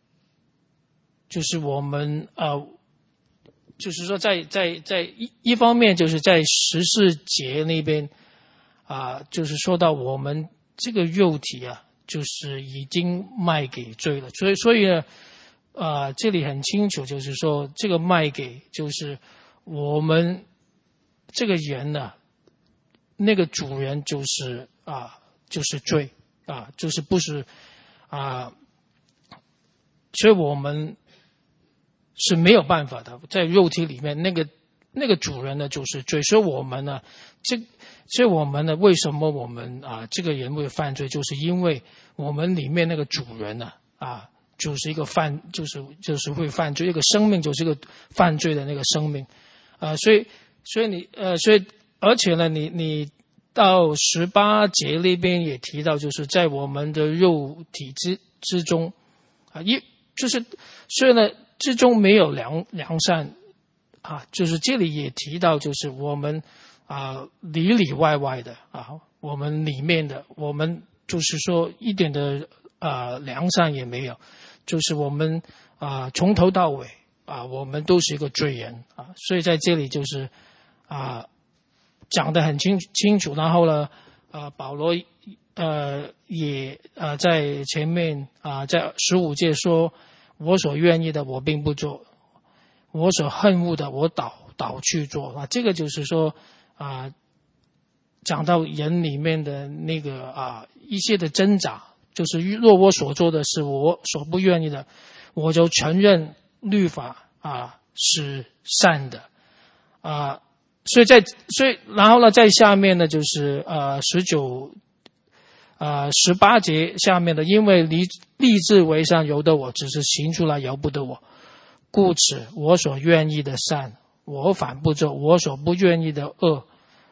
就是我们呃，就是说在在在一一方面，就是在十四节那边啊、呃，就是说到我们这个肉体啊，就是已经卖给罪了，所以所以呢，啊、呃，这里很清楚，就是说这个卖给就是我们这个人呢、啊，那个主人就是啊、呃，就是罪啊，就是不是啊、呃，所以我们。是没有办法的，在肉体里面，那个那个主人呢就是罪，所以我们呢，这所以我们呢，为什么我们啊这个人会犯罪，就是因为我们里面那个主人呢啊，就是一个犯，就是就是会犯罪，一个生命就是一个犯罪的那个生命啊，所以所以你呃，所以而且呢，你你到十八节那边也提到，就是在我们的肉体之之中啊，一就是所以呢。之中没有良良善啊，就是这里也提到，就是我们啊里里外外的啊，我们里面的我们就是说一点的啊良善也没有，就是我们啊从头到尾啊我们都是一个罪人啊，所以在这里就是啊讲得很清清楚，然后呢啊保罗呃也啊在前面啊在十五节说。我所愿意的，我并不做；我所恨恶的，我倒倒去做啊。这个就是说啊，讲到人里面的那个啊一些的挣扎，就是若我所做的是我所不愿意的，我就承认律法啊是善的啊。所以在所以然后呢，在下面呢就是呃十九。啊，十八节下面的，因为立立志为善由得我，只是行出来由不得我，故此我所愿意的善，我反不做；我所不愿意的恶，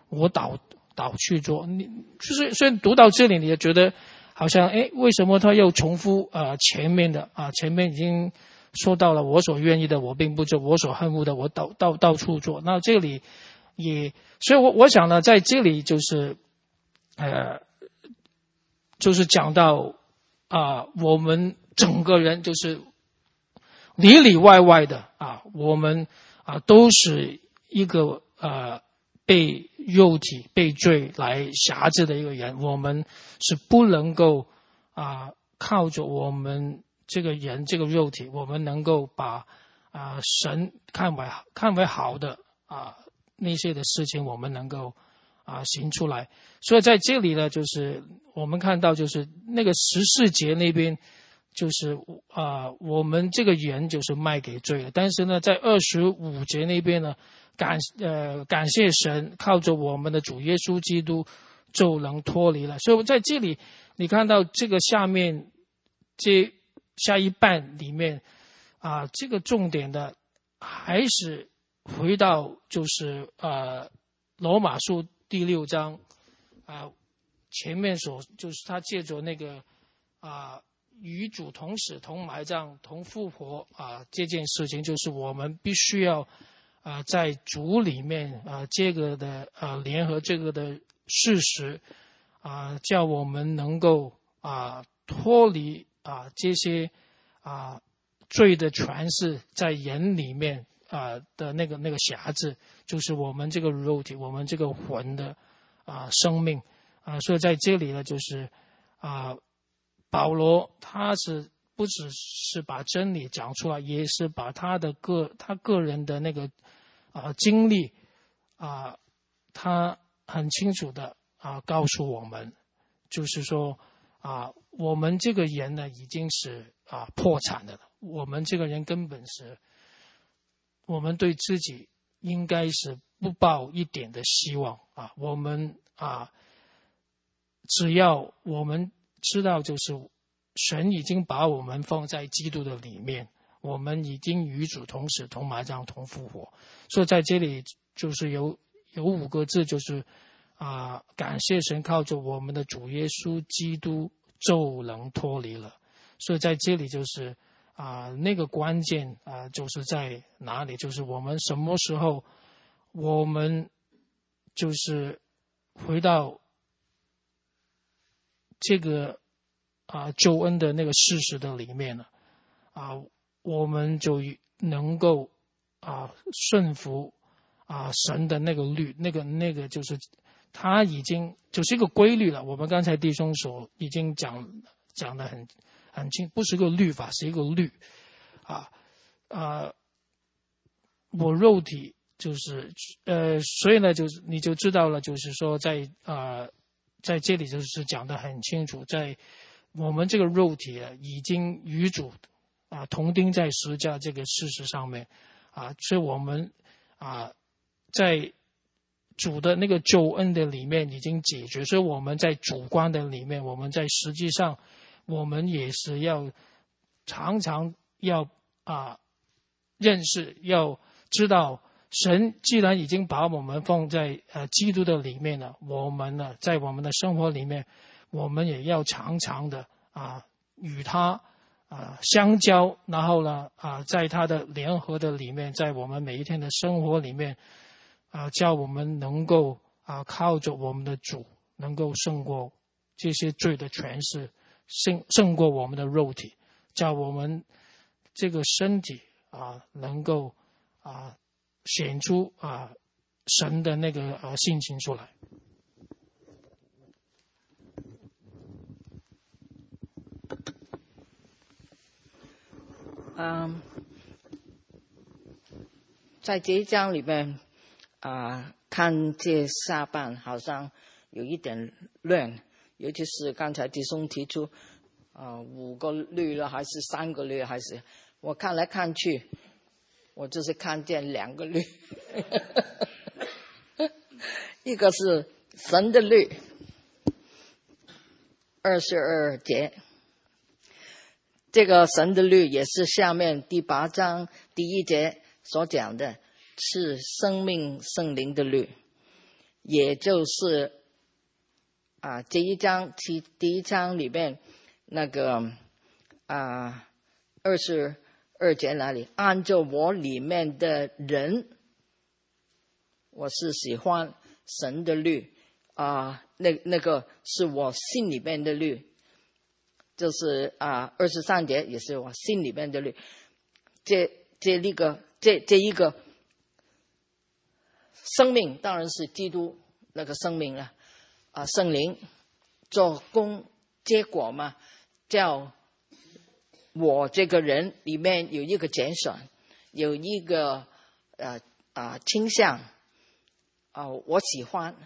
我倒倒去做。你就是虽然读到这里，你也觉得好像哎，为什么他又重复啊、呃、前面的啊？前面已经说到了，我所愿意的我并不做，我所恨恶的我到到到处做。那这里也，所以我我想呢，在这里就是呃，就是讲到啊、呃，我们整个人就是里里外外的啊，我们啊都是一个呃被肉体被罪来辖制的一个人，我们是不能够啊靠着我们这个人这个肉体，我们能够把啊神看为看为好的啊那些的事情，我们能够啊行出来。所以在这里呢，就是我们看到就是那个十四节那边。就是啊、呃，我们这个人就是卖给罪了。但是呢，在二十五节那边呢，感呃感谢神，靠着我们的主耶稣基督就能脱离了。所以在这里，你看到这个下面这下一半里面啊、呃，这个重点的还是回到就是呃罗马书第六章啊、呃、前面所就是他借着那个啊。呃与主同死、同埋葬、同复活啊！这件事情就是我们必须要啊，在主里面啊，这个的啊联合这个的事实啊，叫我们能够啊脱离啊这些啊罪的权势在人里面啊的那个那个辖制，就是我们这个肉体、我们这个魂的啊生命啊，所以在这里呢，就是啊。保罗他是不只是把真理讲出来，也是把他的个他个人的那个啊、呃、经历啊、呃，他很清楚的啊、呃、告诉我们，就是说啊、呃，我们这个人呢已经是啊、呃、破产的了，我们这个人根本是，我们对自己应该是不抱一点的希望啊，我们啊，只要我们。知道就是神已经把我们放在基督的里面，我们已经与主同死、同埋葬、同复活。所以在这里就是有有五个字，就是啊、呃，感谢神，靠着我们的主耶稣基督就能脱离了。所以在这里就是啊、呃，那个关键啊、呃，就是在哪里？就是我们什么时候，我们就是回到。这个啊救恩的那个事实的里面呢，啊，我们就能够啊顺服啊神的那个律，那个那个就是他已经就是一个规律了。我们刚才弟兄所已经讲讲得很很清，不是一个律法，是一个律啊啊，我肉体就是呃，所以呢，就是你就知道了，就是说在啊。在这里就是讲得很清楚，在我们这个肉体啊，已经与主啊同钉在十字架这个事实上面啊，所以我们啊在主的那个救恩的里面已经解决，所以我们在主观的里面，我们在实际上我们也是要常常要啊认识，要知道。神既然已经把我们放在呃基督的里面了，我们呢在我们的生活里面，我们也要常常的啊与他啊相交，然后呢啊在他的联合的里面，在我们每一天的生活里面啊，叫我们能够啊靠着我们的主，能够胜过这些罪的权势，胜胜过我们的肉体，叫我们这个身体啊能够啊。显出啊神的那个啊性情出来。 嗯，在这一章里面啊，看这下半好像有一点乱，尤其是刚才弟兄提出啊五个律了，还是三个律，还是我看来看去。我就是看见两个律，一个是神的律，二十二节，这个神的律也是下面第八章第一节所讲的，是生命圣灵的律， 也就是啊这一章第第一章里面那个啊二十二节那里，按照我里面的人，我是喜欢神的律啊，那那个是我心里面的律，就是啊二十三节也是我心里面的律。这这一个这这一个生命当然是基督那个生命了啊，圣灵做工结果嘛，叫我这个人里面有一个拣选，有一个呃啊倾向啊，我喜欢，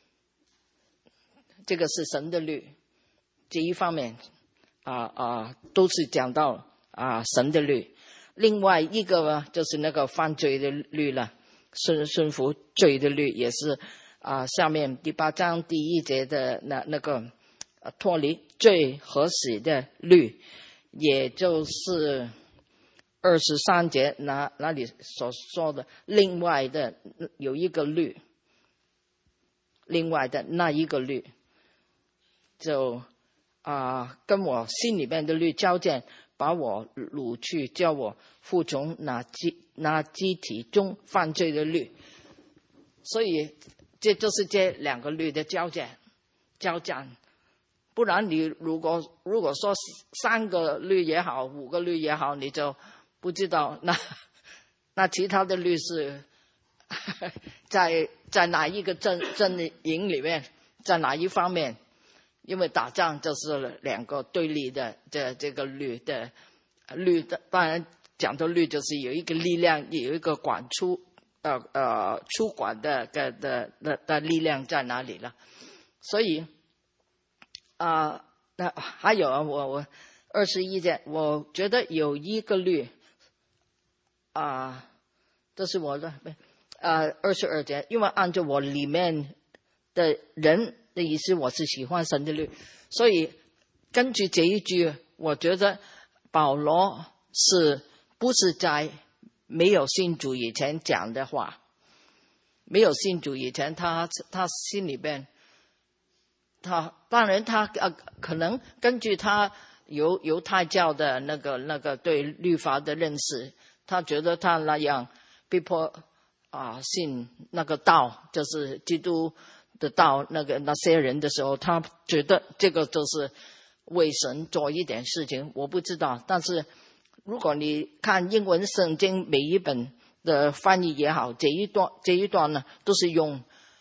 这个是神的律，这一方面啊啊都是讲到啊神的律。另外一个呢，就是那个犯罪的律了，顺顺服罪的律，也是啊下面第八章第一节的那那个、啊、脱离罪和死的律，也就是二十三节那那里所说的另外的有一个律，另外的那一个律，就啊跟我心里面的律交战，把我掳去，叫我服从那机那机体中犯罪的律。所以这就是这两个律的交战交战。不然你如果如果说三个律也好，五个律也好，你就不知道那那其他的律是在在哪一个阵阵营里面，在哪一方面。因为打仗就是两个对立的这这个律的律的，当然讲到律就是有一个力量，有一个管出呃呃出管的的的的的力量在哪里了。所以啊、呃，那还有啊，我我二十一节，我觉得有一个律啊、呃，这是我的呃二十二节，因为按照我里面的人的意思，我是喜欢神的律，所以根据这一句，我觉得保罗是不是在没有信主以前讲的话？没有信主以前，他他心里边，他当然他呃可能根据他犹犹太教的那个那个对律法的认识，他觉得他那样被迫啊信那个道，就是基督的道，那个那些人的时候，他觉得这个就是为神做一点事情，我不知道。但是如果你看英文圣经每一本的翻译也好，这一段这一段呢都是用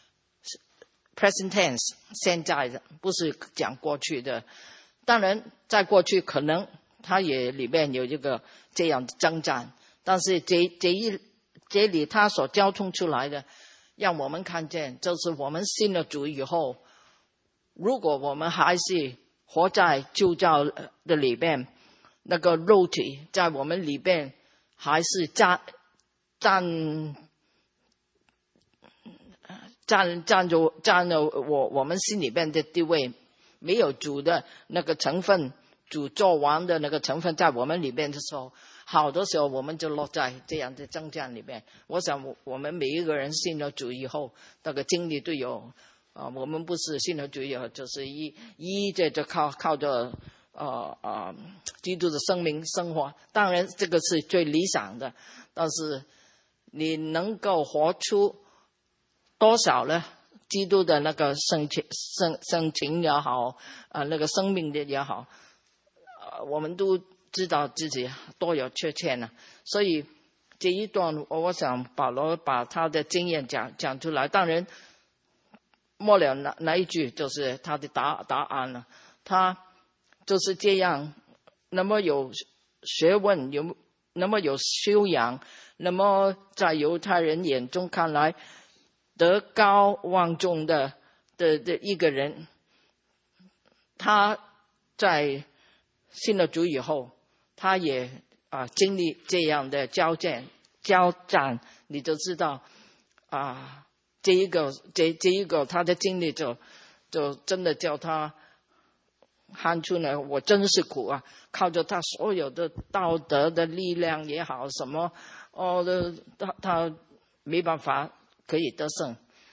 present tense 现在的，不是讲过去的。当然在过去可能它也里面有一个这样的征战，但是这这一这里他所交通出来的，让我们看见，就是我们信了主以后，如果我们还是活在旧教的里边，那个肉体在我们里边还是占占占占着占了我我们心里边的地位，没有主的那个成分，主做王的那个成分在我们里边的时候，好多时候我们就落在这样的征战里面。我想我我们每一个人信了主以后，那个经历都有啊、呃，我们不是信了主以后，就是一一这就靠靠着呃呃基督的生命生活。当然这个是最理想的，但是你能够活出多少呢？基督的那个生情生生情也好，啊、呃、那个生命的也好，呃我们都知道自己多有缺陷呢，所以这一段我想保罗把他的经验讲讲出来。当然末了那那一句就是他的答答案了，他就是这样，那么有学问，有那么有修养，那么在犹太人眼中看来德高望重的的的一个人，他在信了主以后，他也啊经历这样的交战交战，你就知道啊这一个这这一个他的经历就就真的叫他喊出来，我真是苦啊！靠着他所有的道德的力量也好，什么哦的他他没办法可以得胜。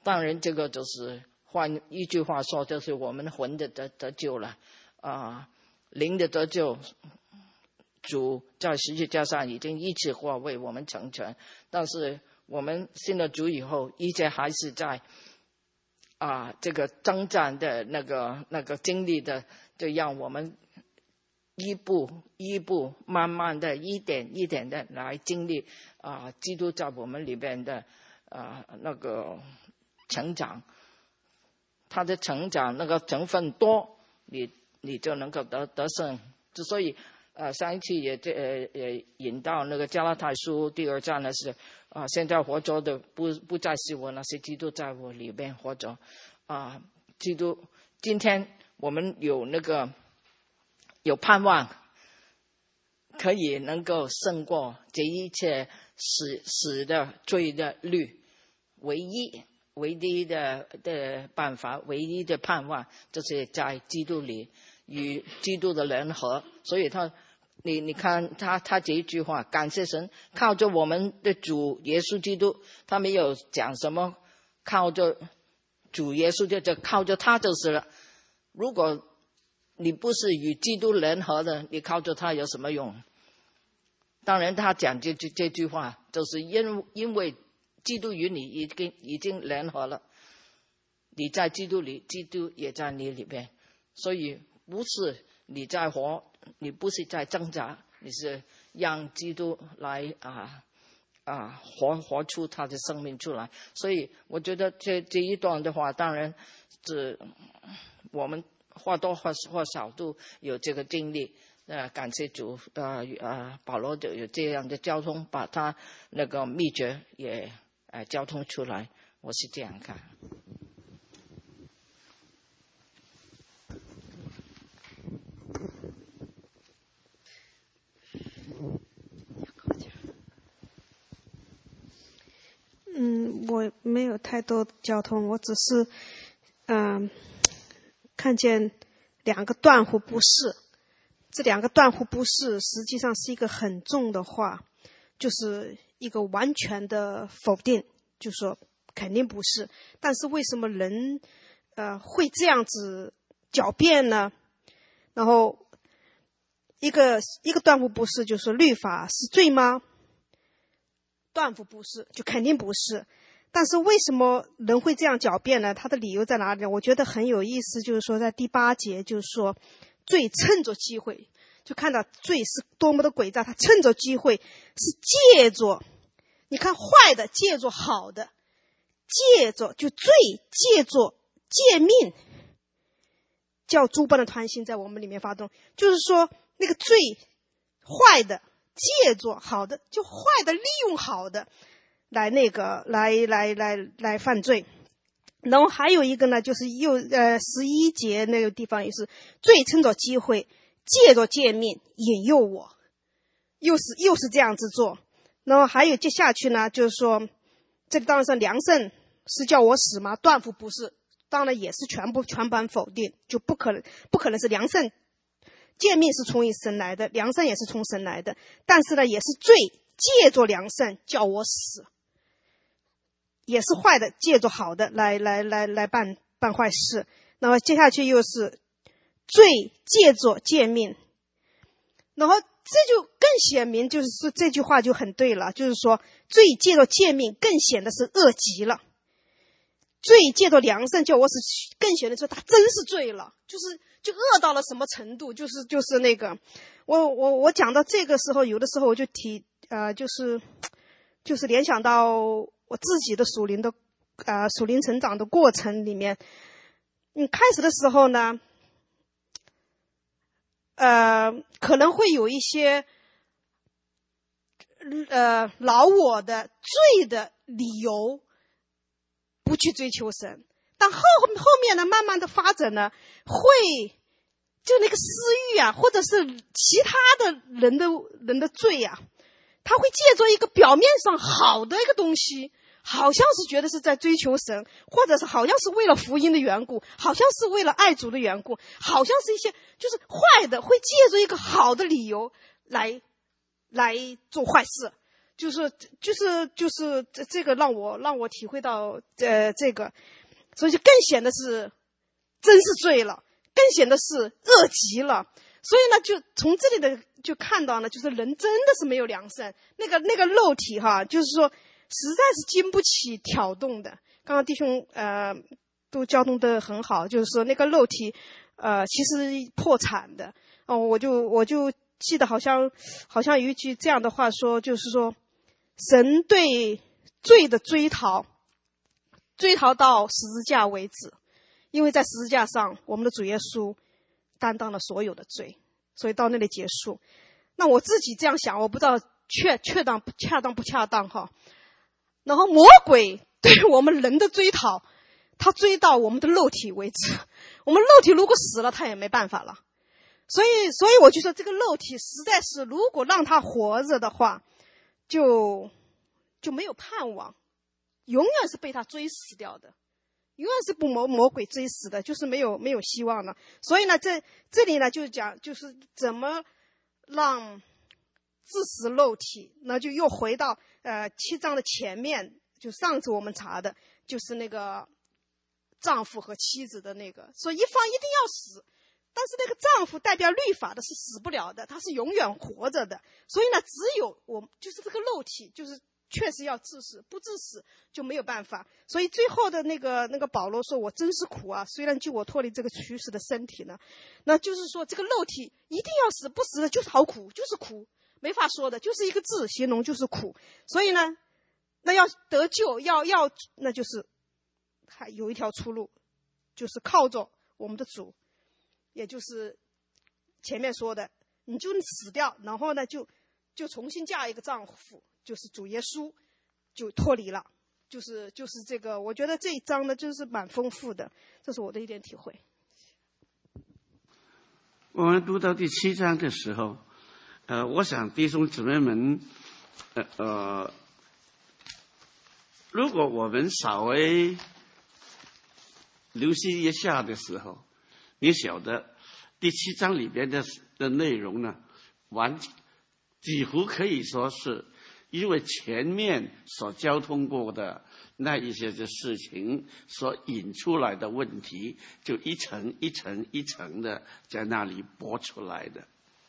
当然这个就是换一句话说，就是我们魂的得得救了啊，灵的得救，主在十字架上已经一次过为我们成全，但是我们信了主以后，一切还是在啊这个征战的那个那个经历的，就让我们一步一步慢慢的一点一点的来经历啊基督在我们里边的啊那个成长，他的成长那个成分多，你你就能够得得胜。所以呃上一期也呃也引到那个加拉太书第二章呢是啊、呃、现在活着的不不再是我，那是基督在我里边活着啊、呃、基督今天我们有那个有盼望，可以能够胜过这一切死死的罪的律，唯一唯一的的办法，唯一的盼望就是在基督里与基督的联合。所以他你你看他他这一句话，感谢神，靠着我们的主耶稣基督，他没有讲什么靠着主耶稣，就就靠着他就是了。如果你不是与基督联合的，你靠着他有什么用？当然他讲这句这句话，就是因因为基督与你已经已经联合了，你在基督里，基督也在你里边，所以不是你在活，你不是在挣扎，你是让基督来啊啊活活出他的生命出来。所以我觉得这这一段的话，当然是我们或多或或少都有这个经历。呃，感谢主，呃呃，保罗就有这样的交通，把他那个秘诀也呃交通出来，我是这样看。 嗯，我没有太多交通，我只是嗯、呃、看见两个断乎不是。这两个断乎不是实际上是一个很重的话，就是一个完全的否定，就说肯定不是。但是为什么人呃会这样子狡辩呢？然后一个一个断乎不是，就是律法是罪吗？断乎不是，就肯定不是。但是为什么人会这样狡辩呢？他的理由在哪里？我觉得很有意思，就是说在第八节，就是说罪趁着机会，就看到罪是多么的诡诈，他趁着机会是借着，你看坏的借着好的，借着就罪借着借命，叫诸般的团心在我们里面发动，就是说那个罪坏的借着好的，就坏的利用好的来那个来来来来犯罪。然后还有一个呢，就是又呃十一节那个地方也是罪趁着机会借着诫命引诱我，又是又是这样子做。然后还有接下去呢，就是说这个当然是良善是叫我死吗？断乎不是，当然也是全部全盘否定，就不可能不可能是良善。诫命是从神来的，良善也是从神来的，但是呢也是罪借着良善叫我死，也是坏的借着好的来来来来办办坏事。然后接下去又是罪借着诫命，然后这就更显明，就是说这句话就很对了，就是说罪借着诫命更显得是恶极了，罪借着良善叫我死更显得说他真是罪了，就是就恶到了什么程度，就是就是那个我我我讲到这个时候，有的时候我就提呃就是就是联想到我自己的属灵的呃属灵成长的过程里面。你开始的时候呢呃可能会有一些呃老我的罪的理由不去追求神，但后后面呢慢慢的发展呢，会就那个私欲啊，或者是其他的人的人的罪啊，他会借着一个表面上好的一个东西，好像是觉得是在追求神，或者是好像是为了福音的缘故，好像是为了爱主的缘故，好像是一些就是坏的，会借着一个好的理由来来做坏事。 就是就是就是这这个让我让我体会到呃这个，所以就更显得是真是罪了，更显得是恶极了。所以呢，就从这里的就看到呢，就是人真的是没有良善，那个那个肉体哈，就是说实在是经不起挑动的。刚刚弟兄呃都交通的很好，就是说那个肉体呃其实破产的哦，我就我就记得好像好像有一句这样的话说，就是说神对罪的追讨，追讨到十字架为止，因为在十字架上我们的主耶稣担当了所有的罪，所以到那里结束。那我自己这样想，我不知道确确当恰当不恰当哈。然后魔鬼对我们人的追讨，他追到我们的肉体为止，我们肉体如果死了，他也没办法了。所以所以我就说这个肉体实在是，如果让他活着的话，就就没有盼望，永远是被他追死掉的，永远是被魔魔鬼追死的，就是没有没有希望了。所以呢，这这里呢就是讲，就是怎么让致死肉体，那就又回到呃七章的前面，就上次我们查的，就是那个丈夫和妻子的那个，说一方一定要死，但是那个丈夫代表律法的是死不了的，他是永远活着的。所以呢，只有我就是这个肉体，就是确实要致死，不致死就没有办法。所以最后的那个那个保罗说，我真是苦啊，虽然救我脱离这个虚实的身体呢，那就是说这个肉体一定要死，不死的就是好苦，就是苦，没法说的，就是一个字形容，就是苦。所以呢，那要得救，要要那就是还有一条出路，就是靠着我们的主，也就是前面说的，你就死掉，然后呢就就重新嫁一个丈夫，就是主耶稣，就脱离了。就是就是这个，我觉得这一章呢就是蛮丰富的，这是我的一点体会。 我们读到第七章的时候，呃，我想弟兄姊妹们，呃呃，如果我们稍微留心一下的时候，你晓得第七章里边的的内容呢，完几乎可以说是因为前面所交通过的那一些的事情所引出来的问题，就一层一层一层的在那里播出来的。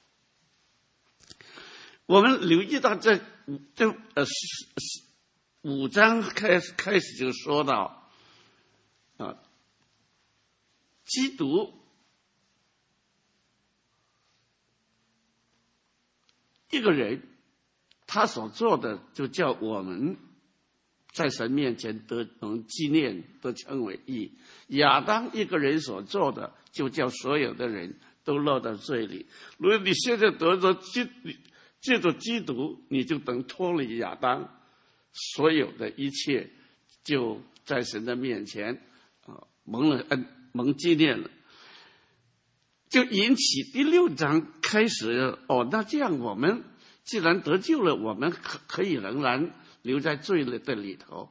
我们留意到这这呃五章开始开始就说到啊，基督一个人他所做的就叫我们在神面前得能纪念，得称为义。亚当一个人所做的就叫所有的人都落到罪里。如果你现在得着基借着基督，你就等脱离亚当，所有的一切就在神的面前啊蒙了恩，蒙纪念了，就引起第六章开始哦，那这样我们既然得救了，我们可可以仍然留在罪的里头。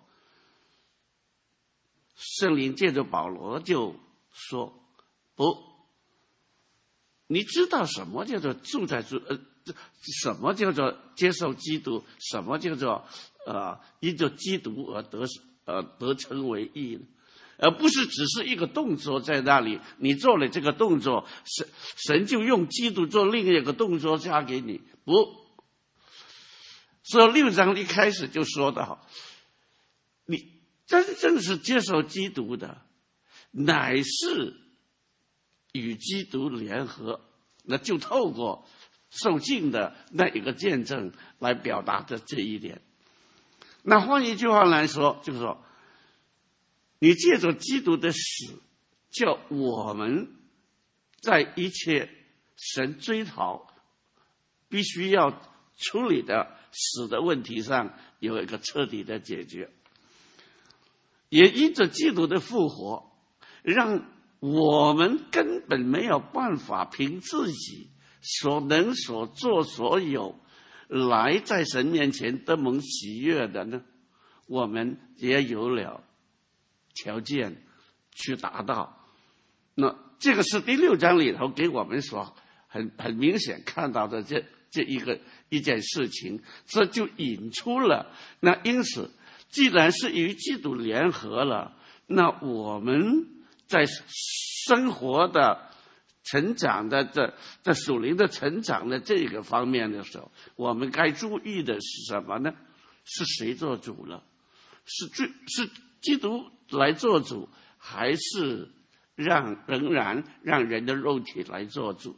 圣灵借着保罗就说：“不，你知道什么叫做住在罪？呃，什么叫做接受基督？什么叫做呃因着基督而得呃得称为义呢？而不是只是一个动作在那里，你做了这个动作，神神就用基督做另一个动作加给你，不。”所以六章一开始就说到，你真正是接受基督的，乃是与基督联合，那就透过受尽的那一个见证来表达的这一点。那换一句话来说，就是说，你借着基督的死，叫我们在一切神追讨必须要处理的死的问题上有一个彻底的解决，也因着基督的复活，让我们根本没有办法凭自己所能所做所有来在神面前得蒙喜悦的呢，我们也有了条件去达到。那这个是第六章里头给我们所很很明显看到的这这一个一件事情，这就引出了。那因此，既然是与基督联合了，那我们在生活的成长的这这属灵的成长的这个方面的时候，我们该注意的是什么呢？是谁做主了？是最是基督来做主，还是让仍然让人的肉体来做主？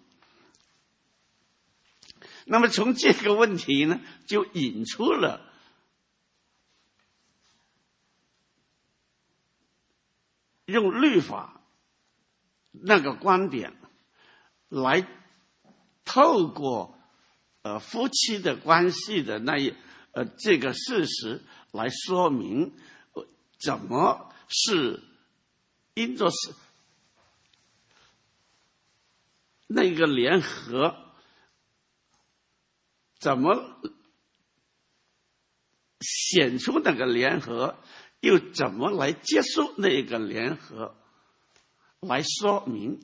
那么从这个问题呢，就引出了用律法那个观点来透过呃夫妻的关系的那一呃这个事实来说明，呃、怎么是因着是那个联合，怎么显出那个联合，又怎么来接受那个联合，来说明。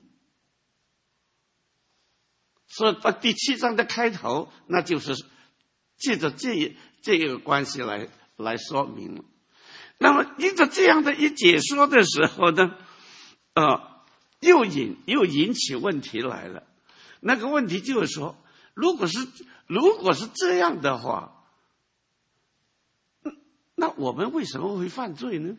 所以把第七章的开头，那就是借着这这个关系来来说明了。那么因着这样的一解说的时候呢，呃，又引又引起问题来了。那个问题就是说，如果是如果是这样的话，那我们为什么会犯罪呢？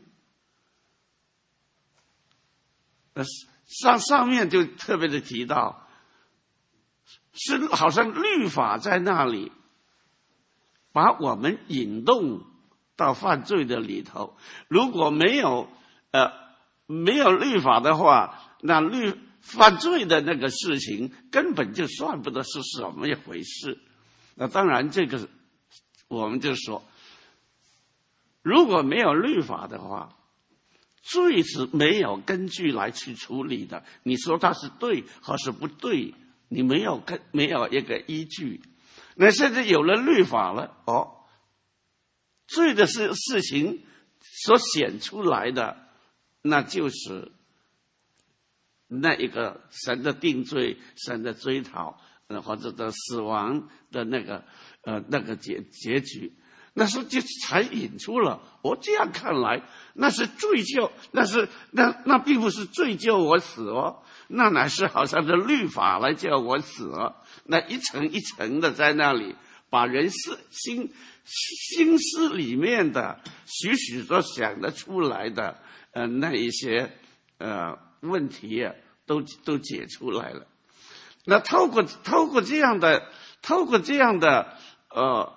呃，上上面就特别的提到，是好像律法在那里把我们引动到犯罪的里头。如果没有呃没有律法的话，那律犯罪的那个事情根本就算不得是什么一回事。那当然，这个我们就说，如果没有律法的话，罪是没有根据来去处理的。你说它是对还是不对，你没有根没有一个依据。那现在有了律法了，哦，罪的事事情所显出来的，那就是那一个神的定罪、神的追讨，呃，或者的死亡的那个呃那个结结局。那时候就才引出了，我、哦、这样看来，那是罪疚，那是那那并不是罪疚我死哦，那乃是好像是律法来叫我死哦，那一层一层的在那里把人思心心思里面的许许所想的出来的呃那一些呃问题啊，都都解出来了。那透过透过这样的透过这样的呃。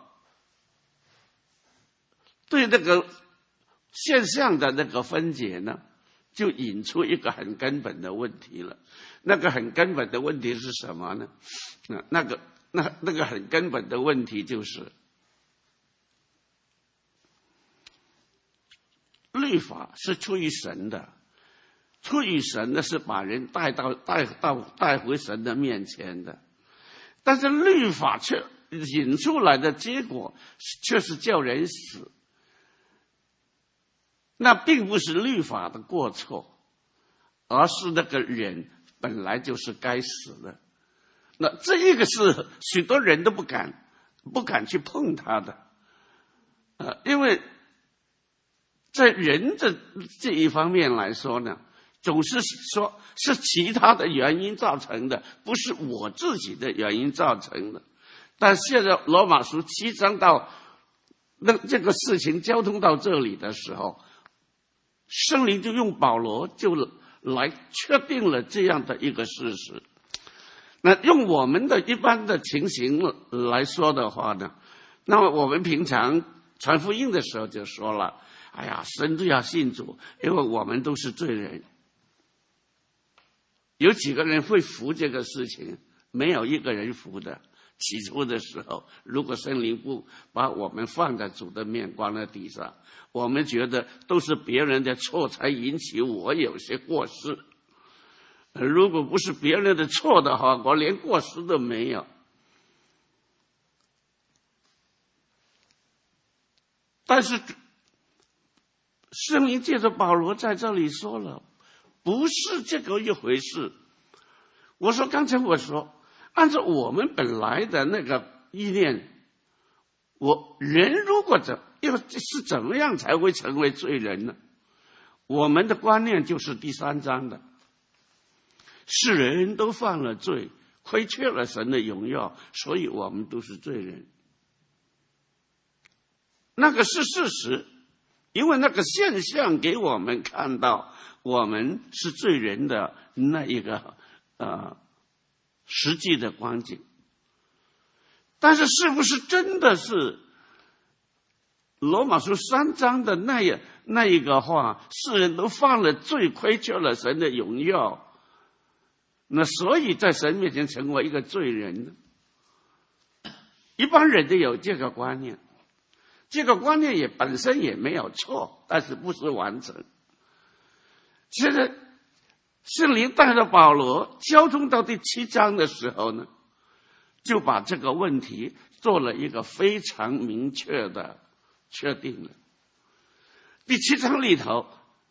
对那个现象的那个分解呢，就引出一个很根本的问题了。那个很根本的问题是什么呢？那那个那那个很根本的问题就是，律法是出于神的，出于神的是把人带到带到带回神的面前的，但是律法却引出来的结果却是叫人死。那并不是律法的过错，而是那个人本来就是该死的。那这一个是许多人都不敢不敢去碰它的，呃，因为在人的这一方面来说呢，总是说是其他的原因造成的，不是我自己的原因造成的。但现在罗马书七章到那这个事情交通到这里的时候，圣灵就用保罗就来确定了这样的一个事实。那用我们的一般的情形来说的话呢，那么我们平常传福音的时候就说了，哎呀，神都要信主，因为我们都是罪人。有几个人会服这个事情？没有一个人服的。起初的时候，如果圣灵不把我们放在主的面光的地上，我们觉得都是别人的错才引起我有些过失。如果不是别人的错的话，我连过失都没有。但是圣灵借着保罗在这里说了，不是这个一回事。我说刚才我说按照我们本来的那个意念，我人如果怎要是怎么样才会成为罪人呢？我们的观念就是第三章的，是人都犯了罪，亏缺了神的荣耀，所以我们都是罪人。那个是事实，因为那个现象给我们看到我们是罪人的那一个呃实际的光景。但是是不是真的是罗马书三章的那一那一个话，世人都犯了罪，亏缺了神的荣耀，那所以在神面前成为一个罪人呢？一般人都有这个观念，这个观念也本身也没有错，但是不是完整。其实圣灵带着保罗交通到第七章的时候呢，就把这个问题做了一个非常明确的确定了。第七章里头，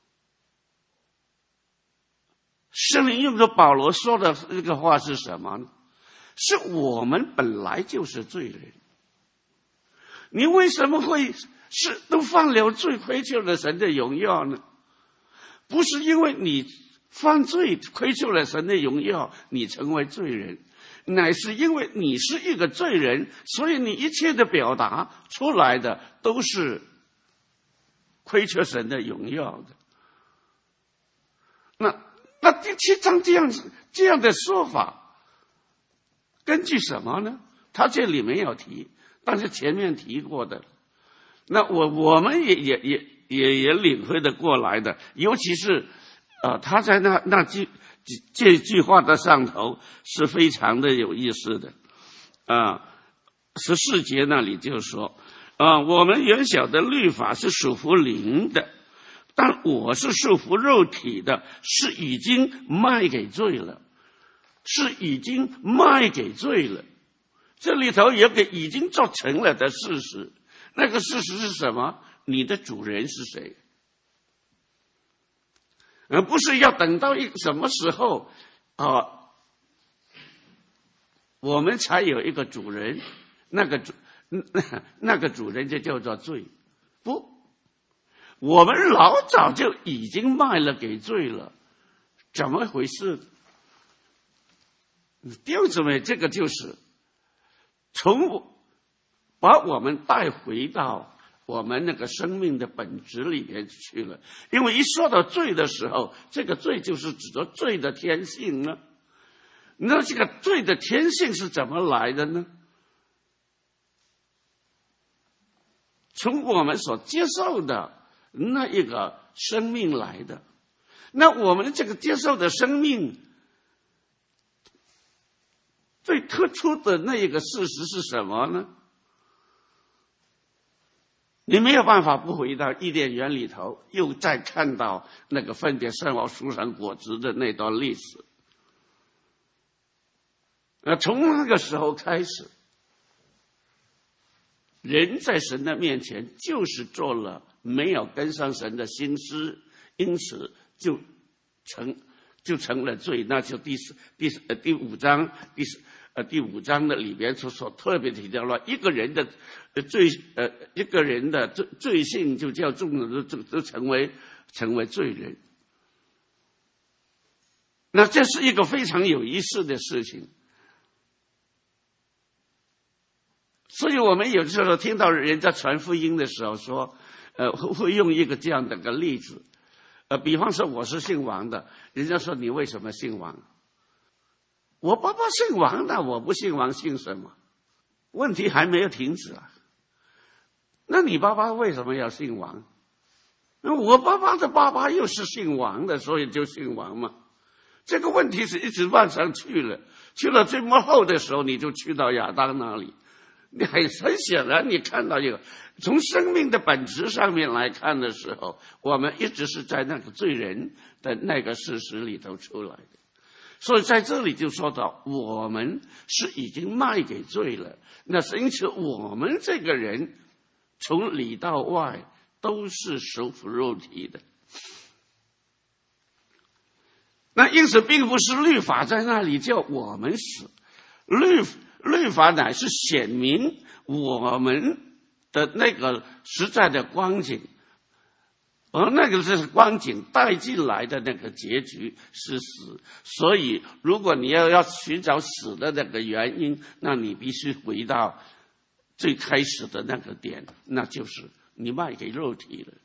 圣灵用着保罗说的这个话是什么呢？是我们本来就是罪人，你为什么会是都犯了罪，亏缺了神的荣耀呢？不是因为你犯罪亏缺了神的荣耀，你成为罪人，乃是因为你是一个罪人，所以你一切的表达出来的都是亏缺神的荣耀的。那那第七章这样子这样的说法，根据什么呢？他这里没有提，但是前面提过的。那我我们也也也也也领会的过来的，尤其是呃他在那那句这句话的上头是非常的有意思的啊。十四节那里就说啊，我们原晓得律法是属乎灵的，但我是属乎肉体的，是已经卖给罪了，是已经卖给罪了。这里头有个已经做成了的事实，那个事实是什么？你的主人是谁？而不是要等到一什么时候啊，我们才有一个主人，那个主那个主人就叫做罪。不，我们老早就已经卖了给罪了，怎么回事？弟兄姊妹，这个就是从把我们带回到我们那个生命的本质里面去了。因为一说到罪的时候，这个罪就是指着罪的天性呢。那这个罪的天性是怎么来的呢？从我们所接受的那一个生命来的。那我们这个接受的生命最突出的那一个事实是什么呢？你没有办法不回到伊甸园里头，又再看到那个分别善恶树上果子的那段历史。呃，从那个时候开始，人在神的面前就是做了没有跟上神的心思，因此就成就成了罪。那就第四第呃第五章第四呃第五章的里边所所特别提到了一个人的罪呃一个人的罪罪性就叫众人都都成为成为罪人。那这是一个非常有意思的事情。所以我们有时候听到人家传福音的时候说，呃，会用一个这样的个例子，呃，比方说我是姓王的，人家说你为什么姓王？我爸爸姓王的，我不姓王，姓什么？问题还没有停止啊。那你爸爸为什么要姓王？我爸爸的爸爸又是姓王的，所以就姓王嘛。这个问题是一直往上去了，去了最末后的时候，你就去到亚当那里。你很很显然，你看到一个从生命的本质上面来看的时候，我们一直是在那个罪人的那个事实里头出来的。所以在这里就说到，我们是已经卖给罪了。那是因此，我们这个人从里到外都是属乎肉体的。那因此，并不是律法在那里叫我们死，律律法乃是显明我们的那个实在的光景，而那个是光景带进来的那个结局是死。所以如果你要要寻找死的那个原因，那你必须回到最开始的那个点，那就是你卖给肉体了。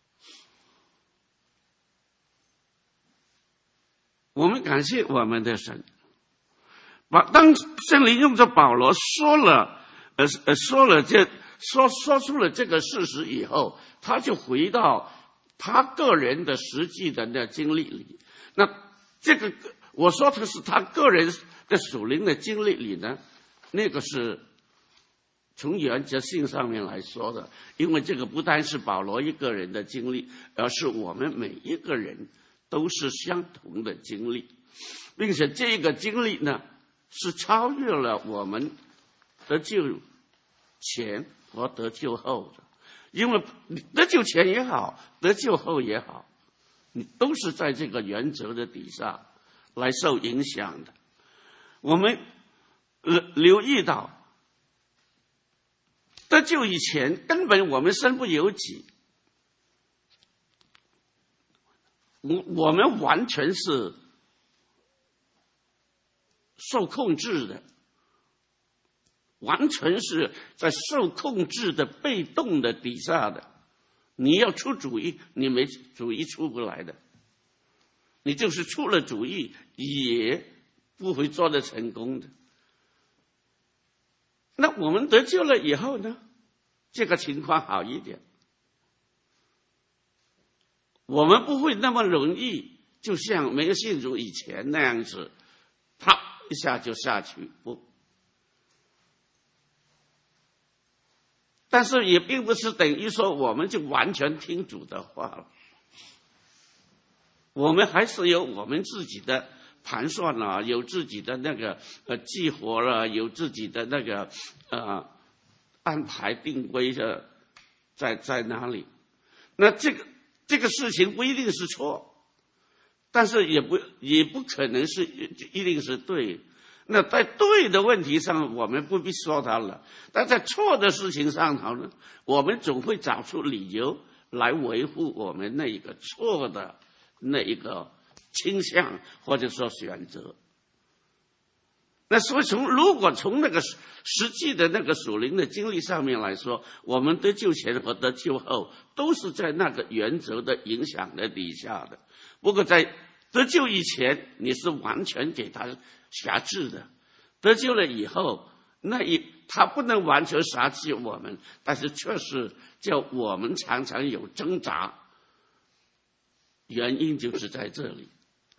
我们感谢我们的神，把当圣灵用着保罗说了，呃呃说了这说说出了这个事实以后，他就回到他个人的实际的那经历里。那这个我说他是他个人的属灵的经历里呢，那个是从原则性上面来说的，因为这个不单是保罗一个人的经历，而是我们每一个人都是相同的经历，并且这个经历呢是超越了我们得救前和得救后的。因为得救前也好，得救后也好，你都是在这个原则的底下来受影响的。我们留意到得救以前根本我们身不由己，我我们完全是受控制的，完全是在受控制的被动的底下的。你要出主意，你没主意出不来的，你就是出了主意也不会做得成功的。那我们得救了以后呢，这个情况好一点，我们不会那么容易就像没有信主以前那样子啪一下就下去，不。但是也并不是等于说我们就完全听主的话了，我们还是有我们自己的盘算了，有自己的那个呃计划了，有自己的那个呃安排定规的在在哪里。那这个这个事情不一定是错，但是也不也不可能是一定是对。那在对的问题上我们不必说它了，但在错的事情上头呢，我们总会找出理由来维护我们那一个错的那一个倾向或者说选择。那所以从如果从那个实际的那个属灵的经历上面来说，我们得救前和得救后都是在那个原则的影响的底下的。不过在得救以前你是完全给他辖制的，得救了以后那一他不能完全辖制我们，但是确实叫我们常常有挣扎，原因就是在这里。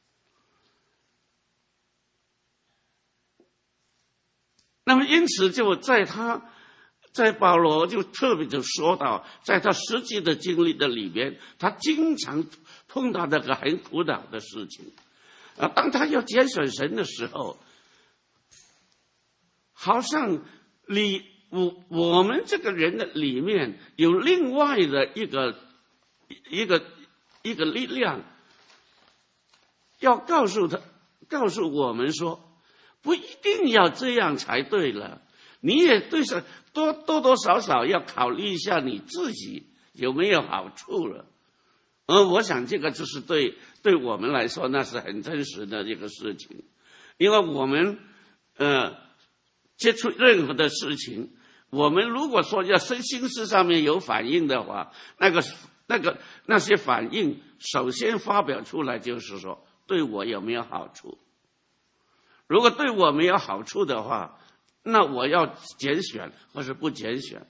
那么因此就在他在保罗就特别就说到，在他实际的经历的里边，他经常碰到那个很苦恼的事情啊。当他要拣选神的时候，好像里我我们这个人的里面有另外的一个一个一个力量，要告诉他告诉我们说，不一定要这样才对了，你也对上多多多少少要考虑一下你自己有没有好处了。而我想这个就是对对我们来说那是很真实的一个事情，因为我们呃接触任何的事情，我们如果说要身心思上面有反应的话，那个那个那些反应首先发表出来就是说对我有没有好处。如果对我没有好处的话，那我要拣选或是不拣选。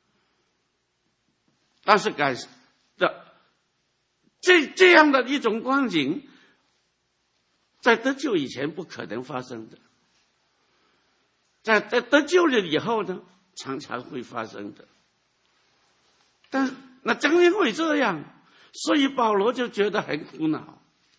但是感的这这样的一种光景，在得救以前不可能发生的，在在得救了以后呢，常常会发生的。但那正因为这样，所以保罗就觉得很苦恼。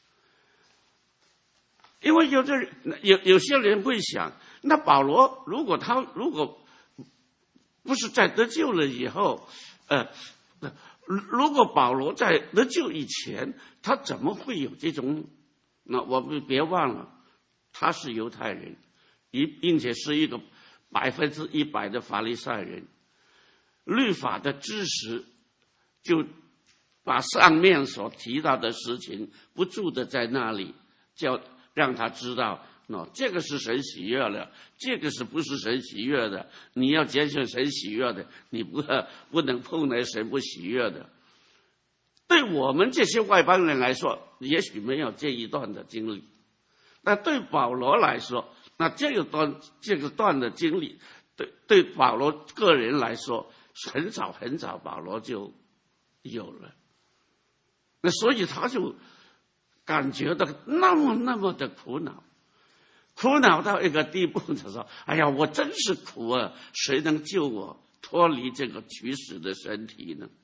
因为有的人有有些人会想，那保罗如果他如果不是在得救了以后，呃，如果保罗在得救以前，他怎么会有这种？那我们别忘了，他是犹太人，并且是一个百分之一百的法利赛人，律法的知识就把上面所提到的事情不住的在那里，叫让他知道，喏，这个是神喜悦的，这个是不是神喜悦的？你要拣选神喜悦的，你不不能碰那神不喜悦的。对我们这些外邦人来说，也许没有这一段的经历，但对保罗来说，那这个段这个段的经历，对对保罗个人来说，很早很早保罗就有了。那所以他就感觉到那么那么的苦恼，苦恼到一个地步，他说：“哎呀，我真是苦啊！谁能救我脱离这个取死的身体呢？”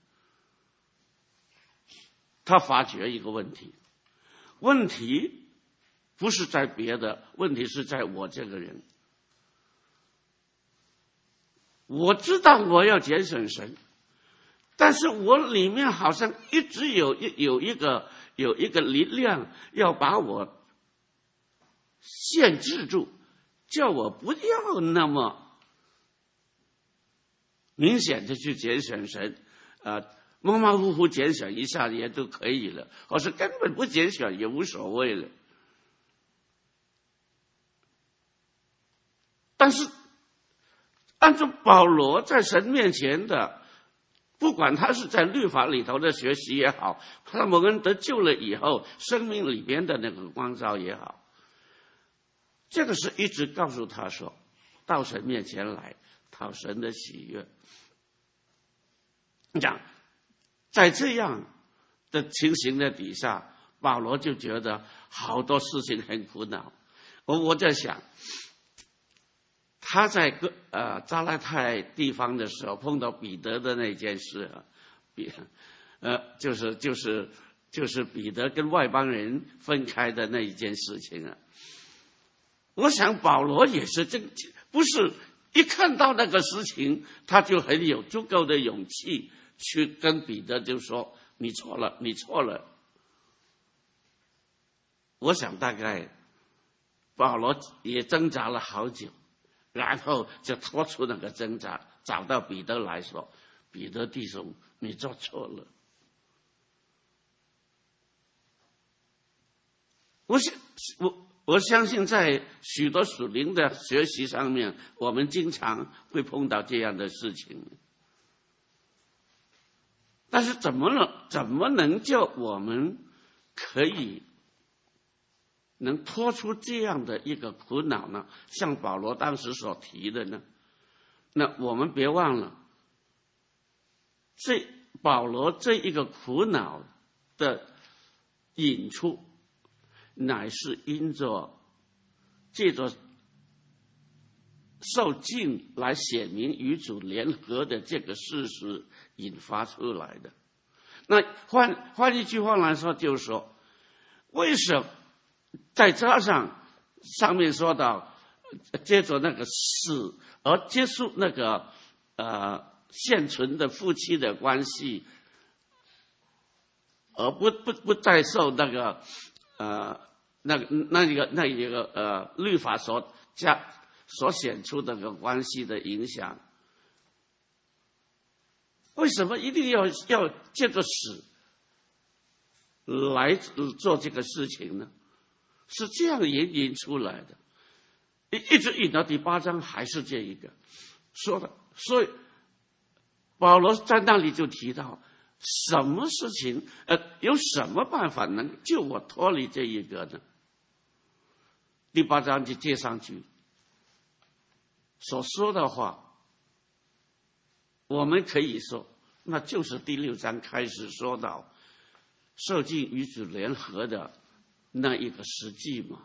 他发觉一个问题，问题不是在别的，问题是在我这个人。我知道我要拣选神，但是我里面好像一直有一有一个有一个力量要把我限制住，叫我不要那么明显的去拣选神，呃，马马虎虎拣选一下也都可以了，或是根本不拣选也无所谓了。但是按照保罗在神面前的，不管他是在律法里头的学习也好，他们得救了以后生命里边的那个光照也好，这个是一直告诉他说，到神面前来讨神的喜悦。你讲在这样的情形的底下，保罗就觉得好多事情很苦恼。我我在想，他在个呃加拉太地方的时候碰到彼得的那件事啊，彼呃就是就是就是彼得跟外邦人分开的那一件事情啊。我想保罗也是这不是一看到那个事情，他就很有足够的勇气去跟彼得就说：“你错了，你错了。”我想大概保罗也挣扎了好久，然后就拖出那个挣扎，找到彼得来说：“彼得弟兄，你做错了。”我想我。我相信在许多属灵的学习上面，我们经常会碰到这样的事情。但是怎么能怎么能叫我们可以能脱出这样的一个苦恼呢？像保罗当时所提的呢？那我们别忘了，这保罗这一个苦恼的引出，乃是因着借着受浸来显明与主联合的这个事实引发出来的。那换换一句话来说，就是说，为什么再加上上面说到借着那个死而结束那个呃现存的夫妻的关系，而不不不再受那个呃。那个那一个那一个呃律法所加所显出那个关系的影响，为什么一定要要借着死来做这个事情呢？是这样引引出来的，一一直引到第八章还是这一个说的。所以保罗在那里就提到，什么事情呃有什么办法能救我脱离这一个呢？第八章就接上去所说的话，我们可以说，那就是第六章开始说到受浸与主联合的那一个实际嘛。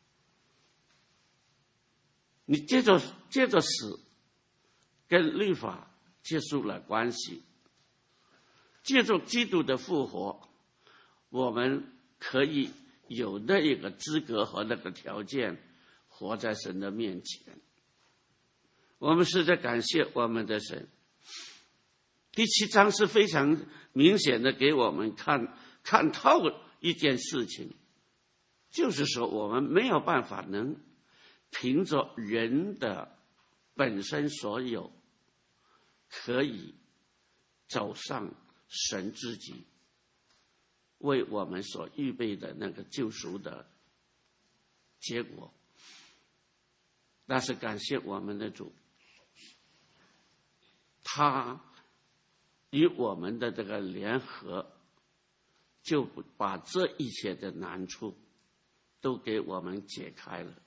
你接着接着死跟律法结束了关系，借助基督的复活，我们可以有那一个资格和那个条件活在神的面前。我们是在感谢我们的神。第七章是非常明显的给我们看看透一件事情，就是说我们没有办法能凭着人的本身所有可以走上神自己为我们所预备的那个救赎的结果。但是感谢我们的主，他与我们的这个联合，就把这一切的难处都给我们解开了。